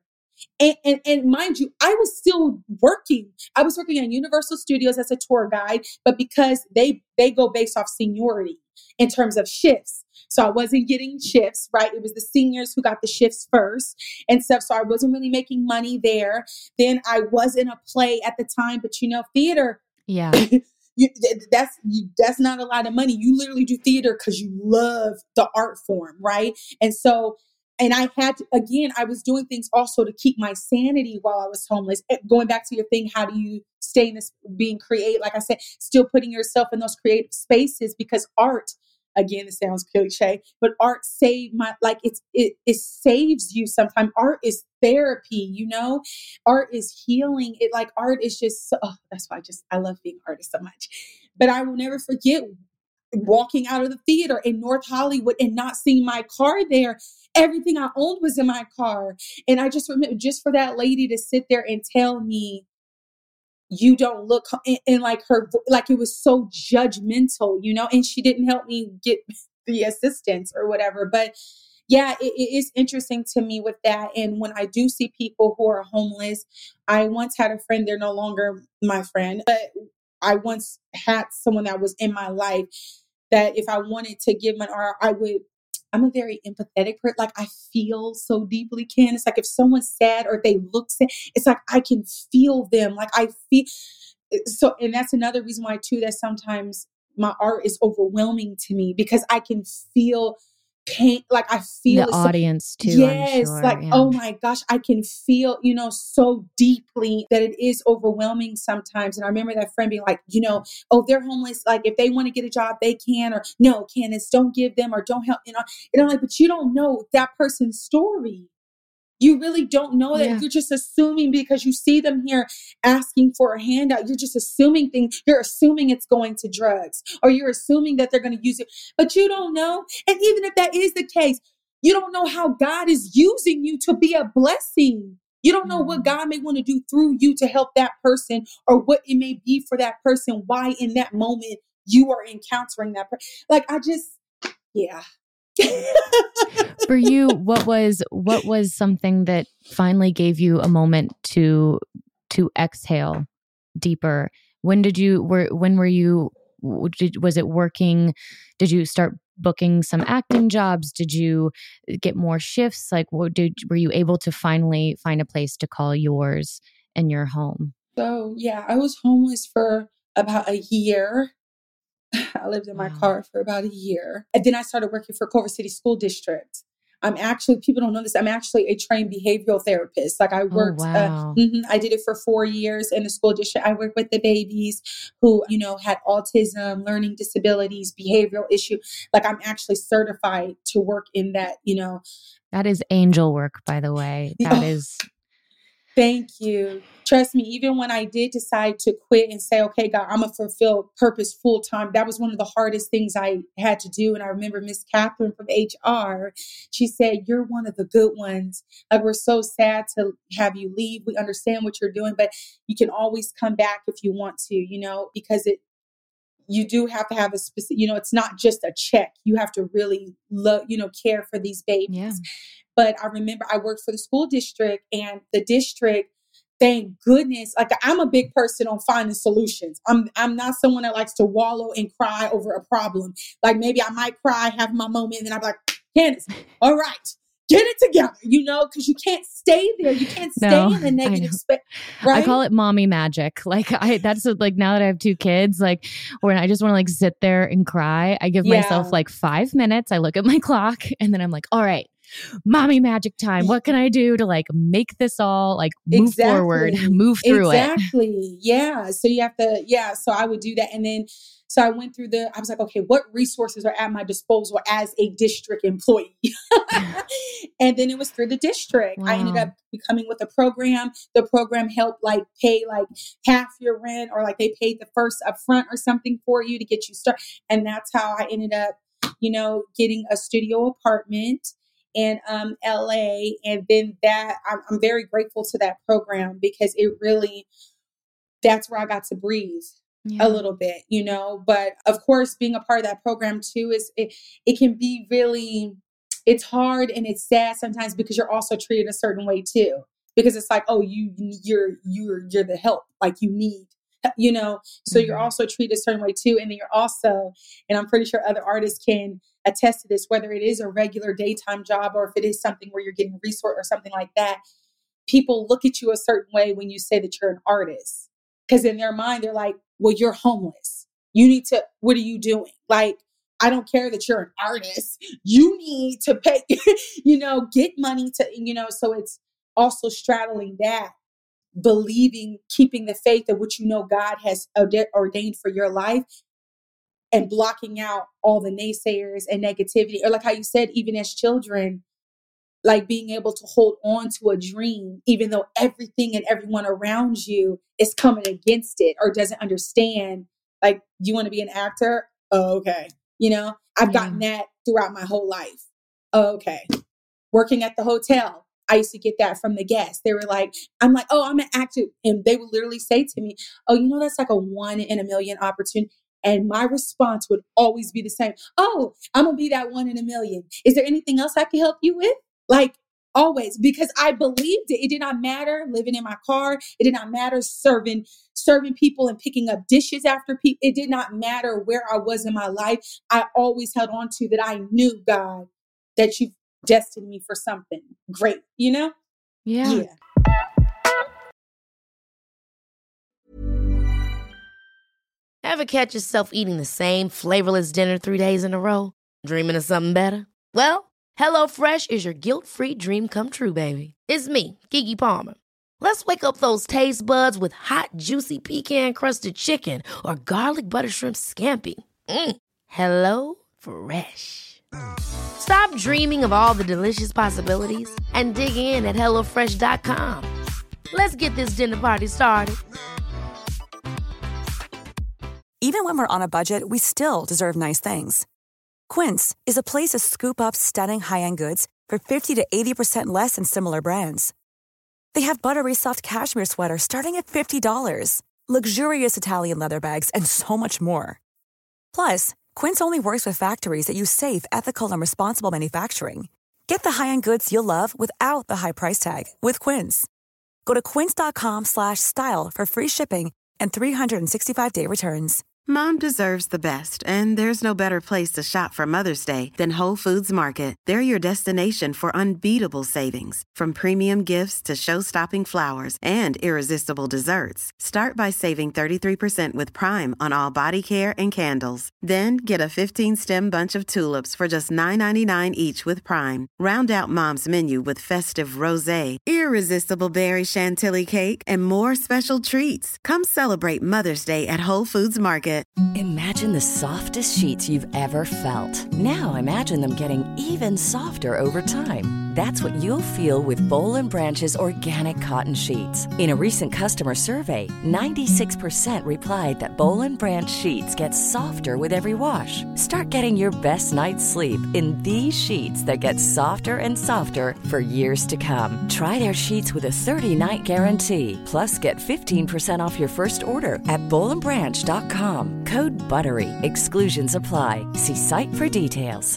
S6: And mind you, I was still working. I was working at Universal Studios as a tour guide, but because they go based off seniority. in terms of shifts. So I wasn't getting shifts, right? It was the seniors who got the shifts first and stuff. So I wasn't really making money there. Then I was in a play at the time, but theater.
S5: Yeah.
S6: That's not a lot of money. You literally do theater because you love the art form, right? And so, and I had to, again, I was doing things also to keep my sanity while I was homeless. Going back to your thing, how do you stay in this, being creative? Like I said, still putting yourself in those creative spaces, because art, again, it sounds cliche, but art saved my, like it saves you sometimes. Art is therapy, art is healing. Art is just, that's why I love being an artist so much. But I will never forget walking out of the theater in North Hollywood and not seeing my car there. Everything I owned was in my car. And I just remember, just for that lady to sit there and tell me, you don't look, and like her, like it was so judgmental, and she didn't help me get the assistance or whatever. But yeah, it is interesting to me with that. And when I do see people who are homeless, I once had a friend, they're no longer my friend, but I once had someone that was in my life that if I wanted to give an art, I'm a very empathetic person. Like I feel so deeply, Candace. Like if someone's sad or if they look sad, it's like I can feel them. Like I feel so, and that's another reason why too, that sometimes my art is overwhelming to me, because I can feel pain. Like I feel
S5: the audience too.
S6: Yes,
S5: I'm sure,
S6: like, oh my gosh, I can feel, so deeply that it is overwhelming sometimes. And I remember that friend being like, oh, they're homeless. Like if they want to get a job, they can, or no, Candace, don't give them or don't help, and I'm like, but you don't know that person's story. You really don't know that.
S5: Yeah.
S6: You're just assuming because you see them here asking for a handout. You're just assuming things. You're assuming it's going to drugs, or you're assuming that they're going to use it, but you don't know. And even if that is the case, you don't know how God is using you to be a blessing. You don't know what God may want to do through you to help that person, or what it may be for that person. Why in that moment you are encountering that person. Like yeah.
S5: For you, what was something that finally gave you a moment to exhale deeper? Was it working? Did you start booking some acting jobs? Did you get more shifts? Like were you able to finally find a place to call yours and your home?
S6: So yeah, I was homeless for about a year. I lived in my car for about a year. And then I started working for Culver City School District. People don't know this, I'm actually a trained behavioral therapist. Like I worked, I did it for 4 years in the school district. I worked with the babies who, had autism, learning disabilities, behavioral issue. Like I'm actually certified to work in that,
S5: That is angel work, by the way. That is...
S6: Thank you. Trust me, even when I did decide to quit and say, okay, God, I'm going to fulfill purpose full time, that was one of the hardest things I had to do. And I remember Miss Catherine from HR, she said, you're one of the good ones. Like, we're so sad to have you leave. We understand what you're doing, but you can always come back if you want to, because you do have to have a specific, it's not just a check. You have to really love, care for these babies.
S5: Yeah.
S6: But I remember I worked for the school district, and the district, thank goodness, like I'm a big person on finding solutions. I'm not someone that likes to wallow and cry over a problem. Like maybe I might cry, have my moment, and then I'm like, Candace, all right, get it together, because you can't stay there. You can't stay in the negative space. Right?
S5: I call it mommy magic. Like that's like, now that I have 2 kids, like when I just want to like sit there and cry, I give myself like 5 minutes. I look at my clock and then I'm like, all right, mommy magic time. What can I do to like make this all like move forward, move through it?
S6: Exactly. Yeah. So you have to, so I would do that. And then, so I went through I was like, okay, what resources are at my disposal as a district employee? And then it was through the district. Wow. I ended up becoming with a program. The program helped like pay like half your rent, or like they paid the first upfront or something for you to get you started. And that's how I ended up, getting a studio apartment in LA. And then I'm very grateful to that program, because it really, that's where I got to breathe a little bit, but of course, being a part of that program too, it can be really, it's hard and it's sad sometimes, because you're also treated a certain way too, because it's like, oh, you're the help, like you need So you're also treated a certain way too. And then you're also, and I'm pretty sure other artists can attest to this, whether it is a regular daytime job or if it is something where you're getting resource or something like that, people look at you a certain way when you say that you're an artist. Because in their mind, they're like, well, you're homeless. You need to, what are you doing? Like, I don't care that you're an artist. You need to pay, get money to, so it's also straddling that, believing, keeping the faith of what God has ordained for your life and blocking out all the naysayers and negativity. Or like how you said, even as children, like being able to hold on to a dream, even though everything and everyone around you is coming against it or doesn't understand. Like, you want to be an actor? Oh, okay. I've gotten that throughout my whole life. Oh, okay. Working at the hotel, I used to get that from the guests. They were like, I'm like, oh, I'm an actor. And they would literally say to me, oh, that's like a 1 in a million opportunity. And my response would always be the same. Oh, I'm going to be that 1 in a million. Is there anything else I can help you with? Like, always, because I believed it. It did not matter living in my car. It did not matter serving people and picking up dishes after people. It did not matter where I was in my life. I always held on to that. I knew, God, that you destined me for something great,
S5: Yeah.
S3: Ever catch yourself eating the same flavorless dinner 3 days in a row? Dreaming of something better? Well, HelloFresh is your guilt-free dream come true, baby. It's me, Keke Palmer. Let's wake up those taste buds with hot, juicy pecan-crusted chicken or garlic butter shrimp scampi. Hello Fresh. Stop dreaming of all the delicious possibilities and dig in at HelloFresh.com. Let's get this dinner party started.
S8: Even when we're on a budget, we still deserve nice things. Quince is a place to scoop up stunning high-end goods for 50 to 80% less than similar brands. They have buttery soft cashmere sweaters starting at $50, luxurious Italian leather bags, and so much more. Plus, Quince only works with factories that use safe, ethical, and responsible manufacturing. Get the high-end goods you'll love without the high price tag with Quince. Go to quince.com/style for free shipping and 365-day returns.
S9: Mom deserves the best, and there's no better place to shop for Mother's Day than Whole Foods Market. They're your destination for unbeatable savings, from premium gifts to show-stopping flowers and irresistible desserts. Start by saving 33% with Prime on all body care and candles. Then get a 15-stem bunch of tulips for just $9.99 each with Prime. Round out Mom's menu with festive rosé, irresistible berry chantilly cake, and more special treats. Come celebrate Mother's Day at Whole Foods Market.
S10: Imagine the softest sheets you've ever felt. Now imagine them getting even softer over time. That's what you'll feel with Boll & Branch's organic cotton sheets. In a recent customer survey, 96% replied that Boll & Branch sheets get softer with every wash. Start getting your best night's sleep in these sheets that get softer and softer for years to come. Try their sheets with a 30-night guarantee. Plus, get 15% off your first order at bollandbranch.com. Code BUTTERY. Exclusions apply. See site for details.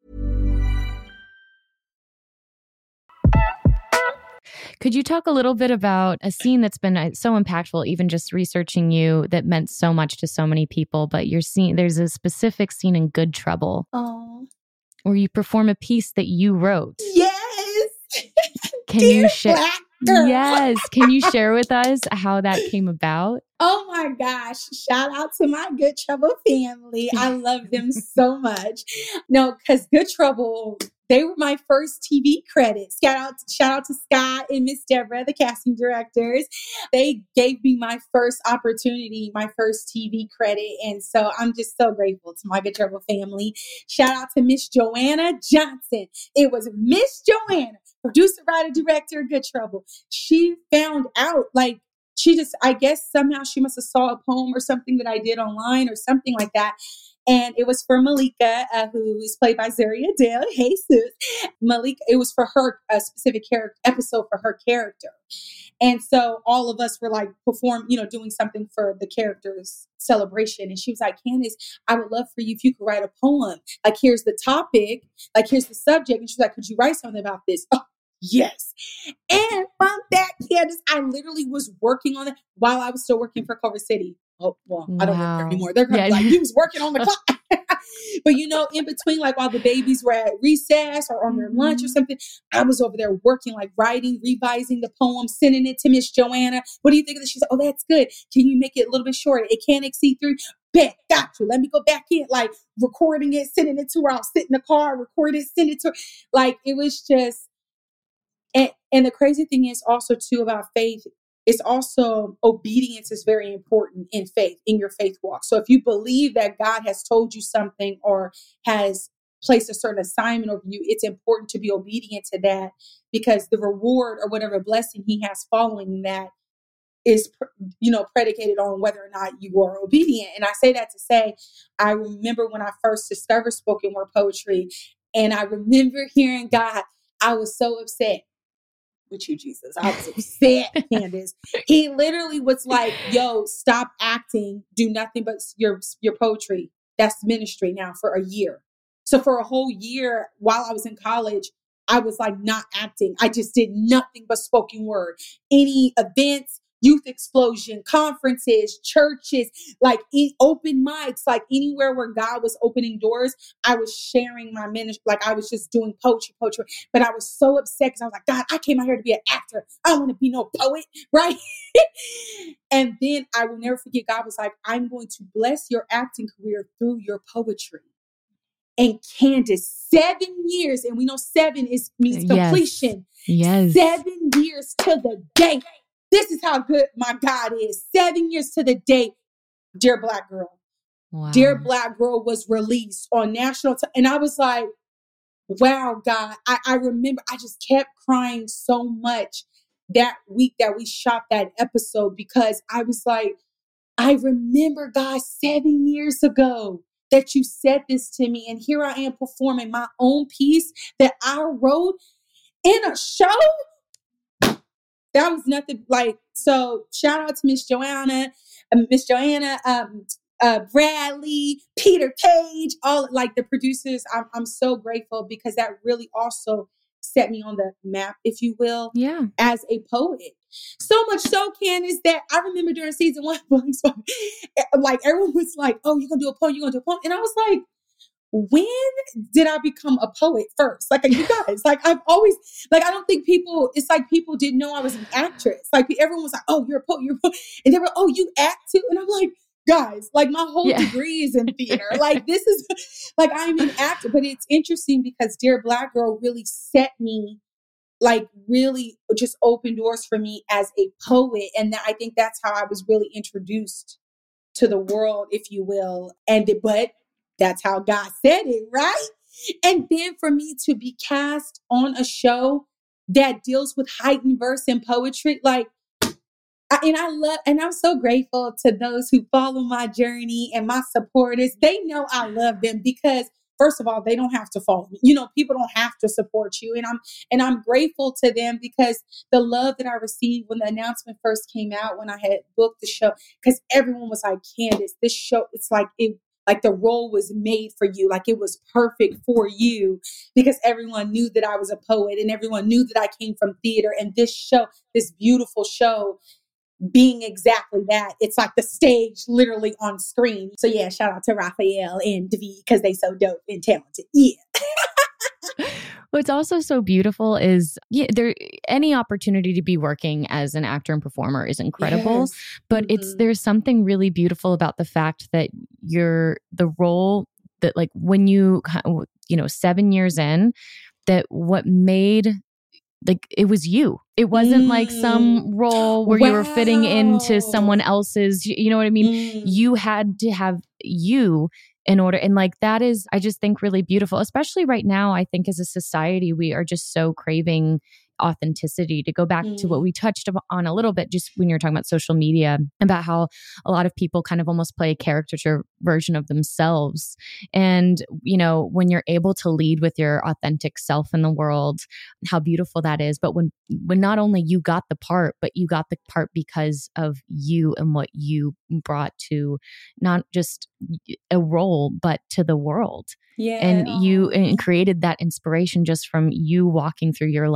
S5: Could you talk a little bit about a scene that's been so impactful, even just researching you, that meant so much to so many people, but there's a specific scene in Good Trouble where you perform a piece that you wrote.
S6: Yes.
S5: Can you share? Yes. Can you share with us how that came about?
S6: Oh my gosh. Shout out to my Good Trouble family. I love them so much. No, because Good Trouble, they were my first TV credits. Shout out to Scott and Miss Deborah, the casting directors. They gave me my first opportunity, my first TV credit. And so I'm just so grateful to my Good Trouble family. Shout out to Miss Joanna Johnson. It was Miss Joanna, producer, writer, director, Good Trouble. She found out, I guess somehow she must have saw a poem or something that I did online or something like that. And it was for Malika, who is played by Zaria Dale. Hey, sis. Malika, it was for her, a specific episode for her character. And so all of us were doing something for the character's celebration. And she was like, Candace, I would love for you if you could write a poem. Like, here's the topic, here's the subject. And she was like, could you write something about this? Oh, Yes. And fun fact, Candace, I literally was working on it while I was still working for Culver City. Oh, well, I don't work there anymore. They're going to be like, you was working on the clock. But in between, like while the babies were at recess or on their lunch or something, I was over there working, like writing, revising the poem, sending it to Miss Joanna. What do you think of this? She said, oh, that's good. Can you make it a little bit shorter? It can't exceed 3. Bet, got you. Let me go back in, like recording it, sending it to her. I'll sit in the car, record it, send it to her. Like it was just, and the crazy thing is also too about faith, it's also obedience is very important in faith, in your faith walk. So if you believe that God has told you something or has placed a certain assignment over you, it's important to be obedient to that, because the reward or whatever blessing he has following that is, predicated on whether or not you are obedient. And I say that to say, I remember when I first discovered spoken word poetry, and I remember hearing God, I was so upset with you, Jesus. I was upset, Candace. He literally was like, yo, stop acting. Do nothing but your poetry. That's ministry now for a year. So for a whole year while I was in college, I was like not acting. I just did nothing but spoken word. Any events, youth explosion, conferences, churches, like open mics, like anywhere where God was opening doors, I was sharing my ministry. Like I was just doing poetry. But I was so upset because I was like, God, I came out here to be an actor. I don't want to be no poet, right? And then I will never forget, God was like, I'm going to bless your acting career through your poetry. And Candace, 7 years, and we know 7 means completion.
S5: Yes.
S6: 7 years to the day. This is how good my God is. 7 years to the day. Dear Black Girl.
S5: Wow.
S6: Dear Black Girl was released on national and I was like, wow, God. I remember I just kept crying so much that week that we shot that episode, because I was like, I remember, God, 7 years ago that you said this to me. And here I am performing my own piece that I wrote in a show. That was nothing like, so shout out to Miss Joanna, Bradley, Peter Page, all like the producers. I'm so grateful, because that really also set me on the map, if you will, as a poet. So much so, Candace, that I remember during season 1, like everyone was like, oh, you're going to do a poem, you're going to do a poem. And I was like, when did I become a poet first? Like, you guys, like I've always, like, I don't think it's like people didn't know I was an actress. Like everyone was like, oh, you're a poet, and they were, oh, you act too? And I'm like, guys, like my whole degree is in theater. Like this is, like I'm an actor. But it's interesting because Dear Black Girl really set me, like really just opened doors for me as a poet. And I think that's how I was really introduced to the world, if you will. But that's how God said it, right? And then for me to be cast on a show that deals with heightened verse and poetry, like, and I'm so grateful to those who follow my journey and my supporters. They know I love them because, first of all, they don't have to follow me. People don't have to support you. And I'm grateful to them, because the love that I received when the announcement first came out, when I had booked the show, because everyone was like, Candace, this show, it's like the role was made for you. Like it was perfect for you, because everyone knew that I was a poet and everyone knew that I came from theater, and this show, this beautiful show, being exactly that. It's like the stage literally on screen. So yeah, shout out to Raphael and David, because they so dope and talented. Yeah.
S5: What's also so beautiful is any opportunity to be working as an actor and performer is incredible, yes. But there's something really beautiful about the fact that the role that, like, when you 7 years in, that what made, like, it was you. It wasn't like some role where you were fitting into someone else's, you know what I mean? You had to have you in order. And like, that is, I just think, really beautiful, especially right now. I think as a society, we are just so craving authenticity. To go back to what we touched on a little bit, just when you're talking about social media, about how a lot of people kind of almost play a caricature version of themselves. And, when you're able to lead with your authentic self in the world, how beautiful that is. But when not only you got the part, but you got the part because of you and what you brought to not just a role, but to the world. Yeah. And you created that inspiration just from you walking through your life. I mean,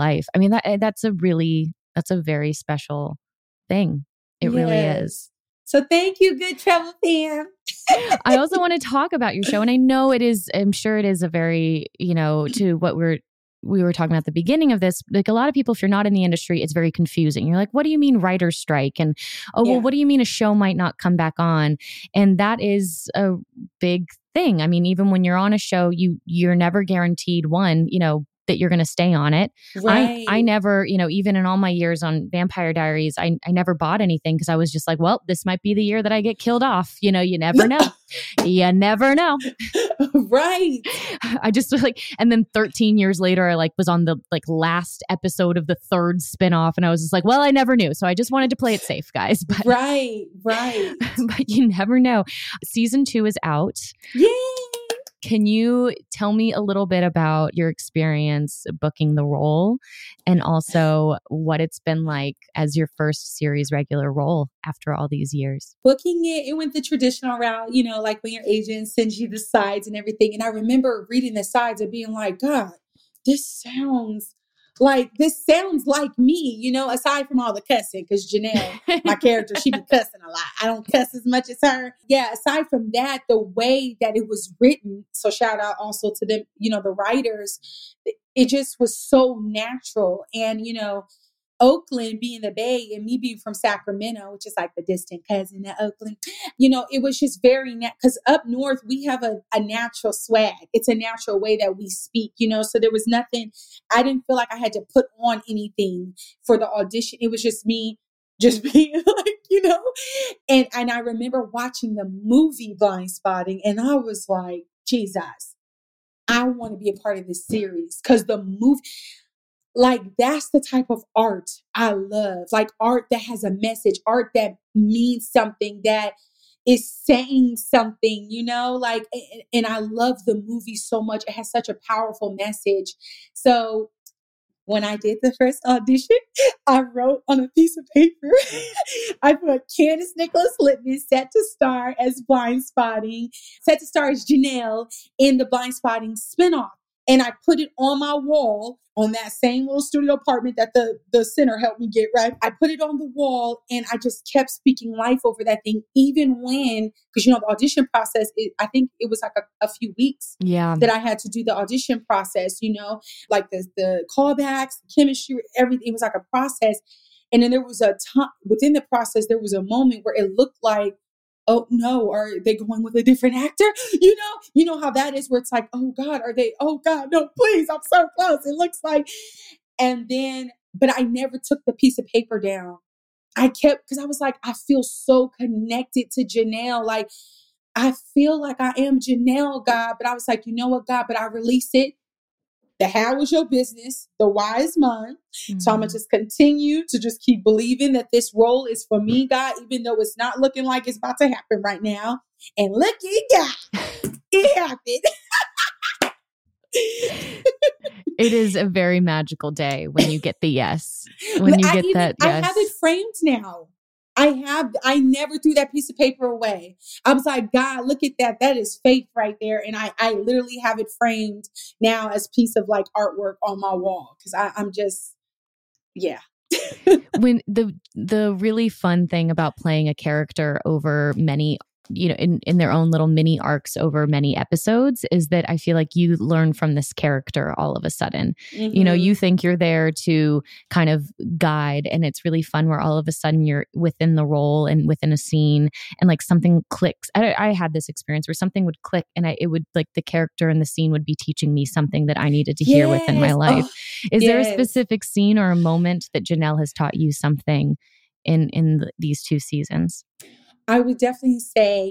S5: mean, that's a very special thing. It really is.
S6: So thank you, Good Travel fam.
S5: I also want to talk about your show. And I know I'm sure it is a very, to what we were talking about at the beginning of this, like a lot of people, if you're not in the industry, it's very confusing. You're like, what do you mean writer's strike? And, well, what do you mean a show might not come back on? And that is a big thing. I mean, even when you're on a show, you're never guaranteed that you're going to stay on it.
S6: Right.
S5: I never, even in all my years on Vampire Diaries, I never bought anything because I was just like, well, this might be the year that I get killed off. You never know. You never know.
S6: Right.
S5: I just and then 13 years later, I was on the last episode of the 3rd spinoff, and I was just like, well, I never knew. So I just wanted to play it safe, guys. But,
S6: right.
S5: But you never know. Season 2 is out.
S6: Yay!
S5: Can you tell me a little bit about your experience booking the role and also what it's been like as your first series regular role after all these years?
S6: Booking it went the traditional route, like when your agent sends you the sides and everything. And I remember reading the sides and being like, God, this sounds like me, aside from all the cussing, because Janelle, my character, she be cussing a lot. I don't cuss as much as her. Yeah, aside from that, the way that it was written, so shout out also to them, the writers, it just was so natural. And, Oakland being the Bay and me being from Sacramento, which is like the distant cousin of Oakland, it was just very because up north we have a natural swag. It's a natural way that we speak, so there was nothing, I didn't feel like I had to put on anything for the audition. It was just me just being and I remember watching the movie Blind Spotting and I was like, Jesus, I want to be a part of this series because the movie, that's the type of art I love. Art that has a message, art that means something, that is saying something, and I love the movie so much. It has such a powerful message. So when I did the first audition, I wrote on a piece of paper, I put Candace Nicholas Lipman set to star as Blind Spotting, set to star as Janelle in the Blind Spotting spinoff. And I put it on my wall on that same little studio apartment that the center helped me get, right? I put it on the wall and I just kept speaking life over that thing, even when, because the audition process, I think it was like a few weeks that I had to do the audition process, like the callbacks, the chemistry, everything. It was like a process. And then there was a time within the process, there was a moment where it looked like, oh no, are they going with a different actor? You know how that is where it's like, oh God, oh God, no, please, I'm so close. It looks like, and then, but I never took the piece of paper down. I kept, because I was like, I feel so connected to Janelle. I feel like I am Janelle, God, but I was like, you know what, God, but I release it. The how is your business, the why is mine. Mm-hmm. So I'm going to just continue to just keep believing that this role is for me, God, even though it's not looking like it's about to happen right now. And look, it happened.
S5: It is a very magical day when you get the yes. When you get that yes.
S6: I have it framed now. I never threw that piece of paper away. I was like, God, look at that. That is faith right there. And I literally have it framed now as piece of artwork on my wall. Cause I'm just, yeah.
S5: When the really fun thing about playing a character over many, in their own little mini arcs over many episodes is that I feel like you learn from this character all of a sudden. Mm-hmm. You think you're there to kind of guide, and it's really fun where all of a sudden you're within the role and within a scene and something clicks. I had this experience where something would click and it would the character in the scene would be teaching me something that I needed to hear within my life. Is there a specific scene or a moment that Janelle has taught you something in these 2 seasons?
S6: I would definitely say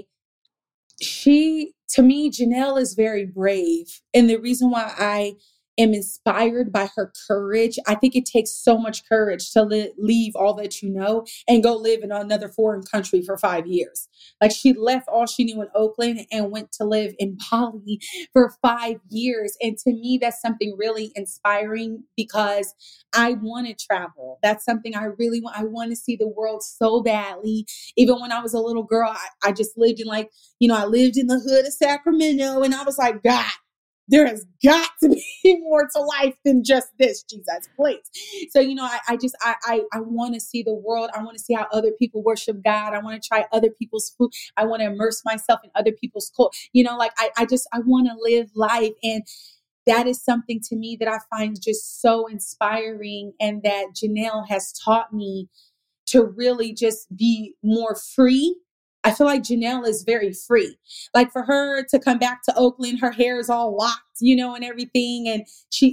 S6: to me, Janelle is very brave. And the reason why I am inspired by her courage, I think it takes so much courage to leave all that you know and go live in another foreign country for 5 years. She left all she knew in Oakland and went to live in Bali for 5 years. And to me, that's something really inspiring because I want to travel. That's something I really want. I want to see the world so badly. Even when I was a little girl, I just lived in I lived in the hood of Sacramento and I was like, God, there has got to be more to life than just this, Jesus, please. So, I want to see the world. I want to see how other people worship God. I want to try other people's food. I want to immerse myself in other people's culture. I want to live life. And that is something to me that I find just so inspiring, and that Janelle has taught me to really just be more free. I feel like Janelle is very free. Like for her to come back to Oakland, her hair is all locked, and everything. And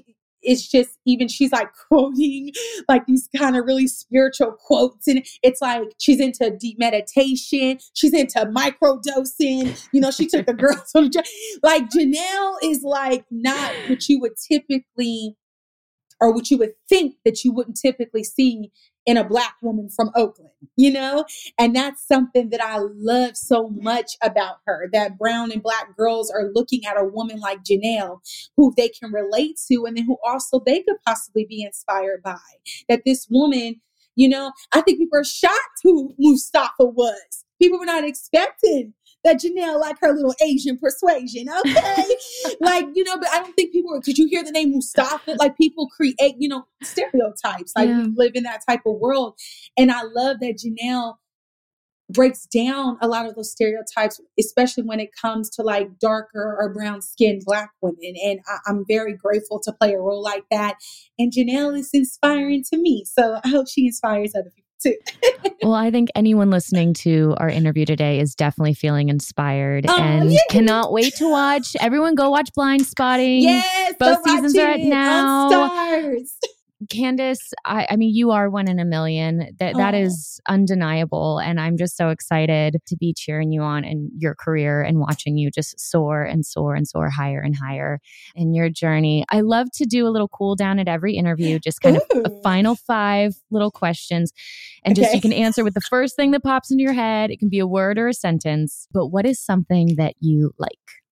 S6: she's like quoting like these kind of really spiritual quotes. And it's like, she's into deep meditation. She's into microdosing. She took the girls on like Janelle is like not what you would typically, or what you would think that you wouldn't typically see in a Black woman from Oakland, and that's something that I love so much about her, that brown and Black girls are looking at a woman like Janelle who they can relate to, and then who also they could possibly be inspired by. That this woman, I think people are shocked who Mustafa was. People were not expecting that Janelle like her little Asian persuasion. Okay. But I don't think people did you hear the name Mustafa? Like people create, stereotypes. Like we live in that type of world. And I love that Janelle breaks down a lot of those stereotypes, especially when it comes to like darker or brown skinned Black women. And I'm very grateful to play a role like that. And Janelle is inspiring to me. So I hope she inspires other people too.
S5: Well, I think anyone listening to our interview today is definitely feeling inspired and cannot wait to watch. Everyone go watch Blind Spotting.
S6: Yes,
S5: both seasons are out now.
S6: On Stars.
S5: Candace, I mean, you are one in a million. That is undeniable. And I'm just so excited to be cheering you on in your career and watching you just soar and soar and soar higher and higher in your journey. I love to do a little cool down at every interview, just kind of a final 5 little questions. And just you can answer with the first thing that pops into your head. It can be a word or a sentence. But what is something that you like?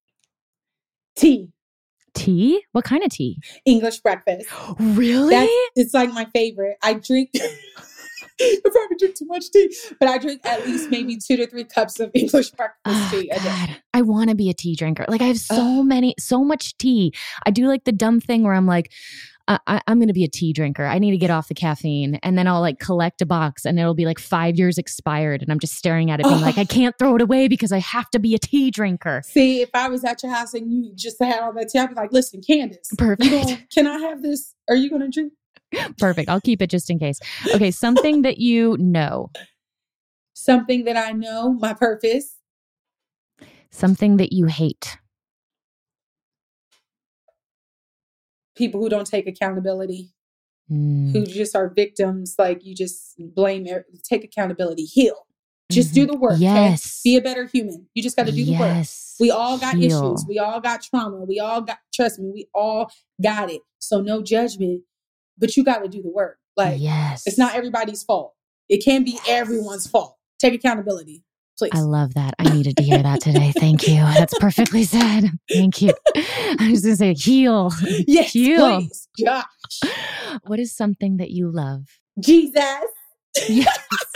S6: Tea.
S5: Tea? What kind of tea?
S6: English breakfast.
S5: Really?
S6: It's like my favorite. I drink, I probably drink too much tea, but I drink at least maybe 2 to 3 cups of English breakfast tea a day.
S5: God, I want to be a tea drinker. Like I have so much tea. I do like the dumb thing where I'm like, I'm going to be a tea drinker. I need to get off the caffeine. And then I'll like collect a box and it'll be like 5 years expired. And I'm just staring at it being like, I can't throw it away because I have to be a tea drinker.
S6: See, if I was at your house and you just had all that tea, I'd be like, listen, Candace,
S5: perfect.
S6: Can I have this? Are you going to drink?
S5: Perfect. I'll keep it just in case. Okay. Something that you know.
S6: Something that I know, my purpose.
S5: Something that you hate.
S6: People who don't take accountability, who just are victims. Like you just blame, take accountability, heal, just do the work.
S5: Yes.
S6: Okay? Be a better human. You just got to do the work. We all got
S5: Heal.
S6: issues. We all got trauma. Trust me, we all got it. So no judgment, but you got to do the work. Like it's not everybody's fault. It can be everyone's fault. Take accountability. Please.
S5: I love that. I needed to hear that today. Thank you. That's perfectly said. Thank you. I was going to say heal.
S6: Yes,
S5: heal.
S6: Please. Gosh.
S5: What is something that you love?
S6: Jesus.
S5: Yes.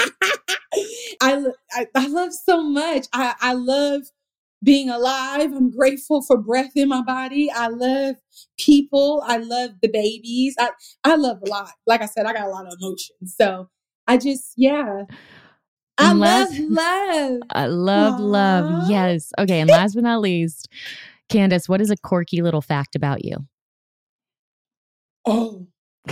S6: I love so much. I love being alive. I'm grateful for breath in my body. I love people. I love the babies. I love a lot. Like I said, I got a lot of emotions. So I just, I love love.
S5: I love love. Yes. Okay. And last but not least, Candace, what is a quirky little fact about you?
S6: Oh,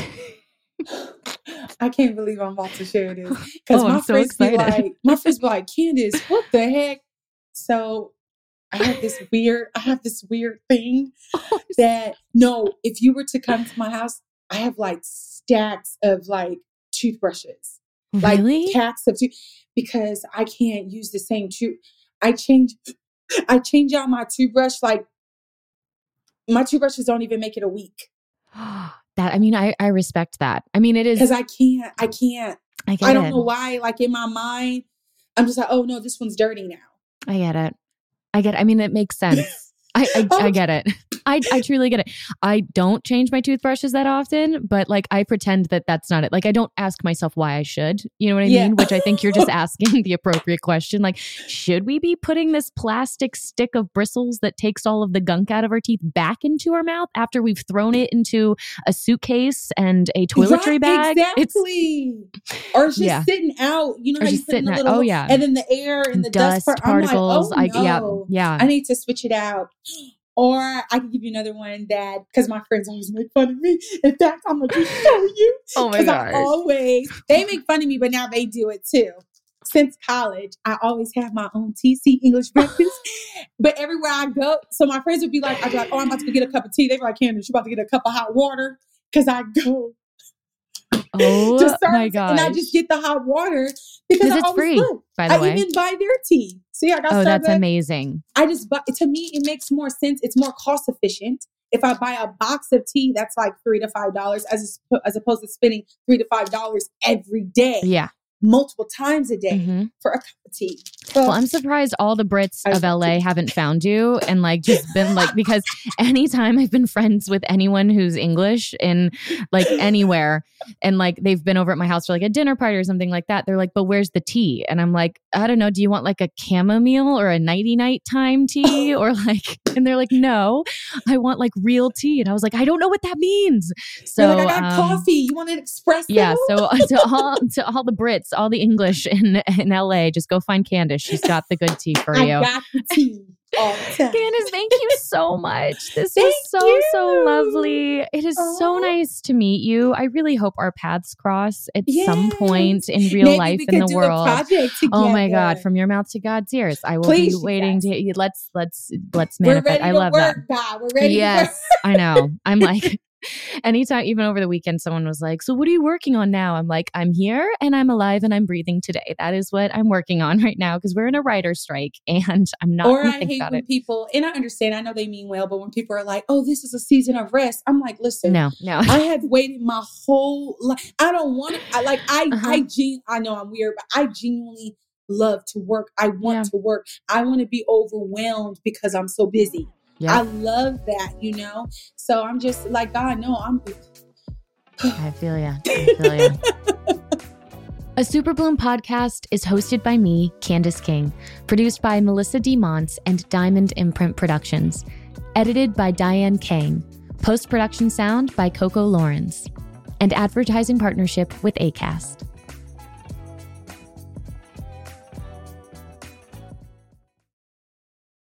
S6: I can't believe I'm about to share this. Because my friends be like, Candace, what the heck? So I have this weird thing that if you were to come to my house, I have like stacks of like toothbrushes.
S5: Really?
S6: Like stacks of because I can't use the same tooth. I change out my toothbrush. Like my toothbrushes don't even make it a week.
S5: I respect that. I mean, it is
S6: because I can't. I don't know why. Like in my mind, I'm just like, oh no, this one's dirty now.
S5: I get it. I mean, it makes sense. I get it. I truly get it. I don't change my toothbrushes that often, but like I pretend that that's not it. Like I don't ask myself why I should, you know what I mean? Which I think you're just asking the appropriate question. Like, should we be putting this plastic stick of bristles that takes all of the gunk out of our teeth back into our mouth after we've thrown it into a suitcase and a toiletry bag?
S6: Exactly. Or it's just sitting out, you know, how you put in a little, and then the air and the dust particles. I'm like, oh no,
S5: yeah.
S6: I need to switch it out. Or I can give you another one that, because my friends always make fun of me. In fact, I'm going to just show you.
S5: Oh my gosh.
S6: They make fun of me, but now they do it too. Since college, I always have my own TC English breakfast. But everywhere I go, so my friends would be like, I'd be like, oh, I'm about to go get a cup of tea. They'd be like, Candace, you're about to get a cup of hot water. Because I go.
S5: Oh my gosh.
S6: And I just get the hot water because
S5: it's free, by the way.
S6: I even buy their tea. See, I got Starbucks.
S5: That's amazing.
S6: I just buy, to me, it makes more sense. It's more cost efficient. If I buy a box of tea, that's like $3 to $5 as opposed to spending $3 to $5 every day.
S5: Yeah.
S6: Multiple times a day for a cup of tea.
S5: Well, I'm surprised all the Brits of LA haven't found you and like just been like, because anytime I've been friends with anyone who's English in like anywhere and like they've been over at my house for like a dinner party or something like that, they're like, but where's the tea? And I'm like, I don't know. Do you want like a chamomile or a nighty-night time tea or like, and they're like, no, I want like real tea. And I was like, I don't know what that means. So
S6: like, I got coffee. You want an espresso?
S5: Yeah. So to all the Brits, all the English in LA, just go find Candace. She's got the good tea for you.
S6: I got the tea all the time.
S5: Candace, thank you so much. This was so lovely. It is so nice to meet you. I really hope our paths cross at some point in real life in the world. Oh my God, from your mouth to God's ears. I will be waiting to let's manifest. I love that.
S6: God. We're ready.
S5: Yes, I know. I'm like, anytime, even over the weekend, someone was like, so what are you working on now? I'm like, I'm here and I'm alive and I'm breathing today. That is what I'm working on right now because we're in a writer's strike and I'm not going to think about it.
S6: People, and I understand, I know they mean well, but when people are like, oh, this is a season of rest, I'm like, listen,
S5: no.
S6: I have waited my whole life. I don't want to, I know I'm weird, but I genuinely love to work. I want to work. I want to be overwhelmed because I'm so busy. Yeah. I love that, you know? So I'm just like, God, no,
S5: I feel ya. A Super Bloom podcast is hosted by me, Candace King, produced by Melissa D. Montz and Diamond Imprint Productions, edited by Diane Kang, post-production sound by Coco Lawrence, and advertising partnership with Acast.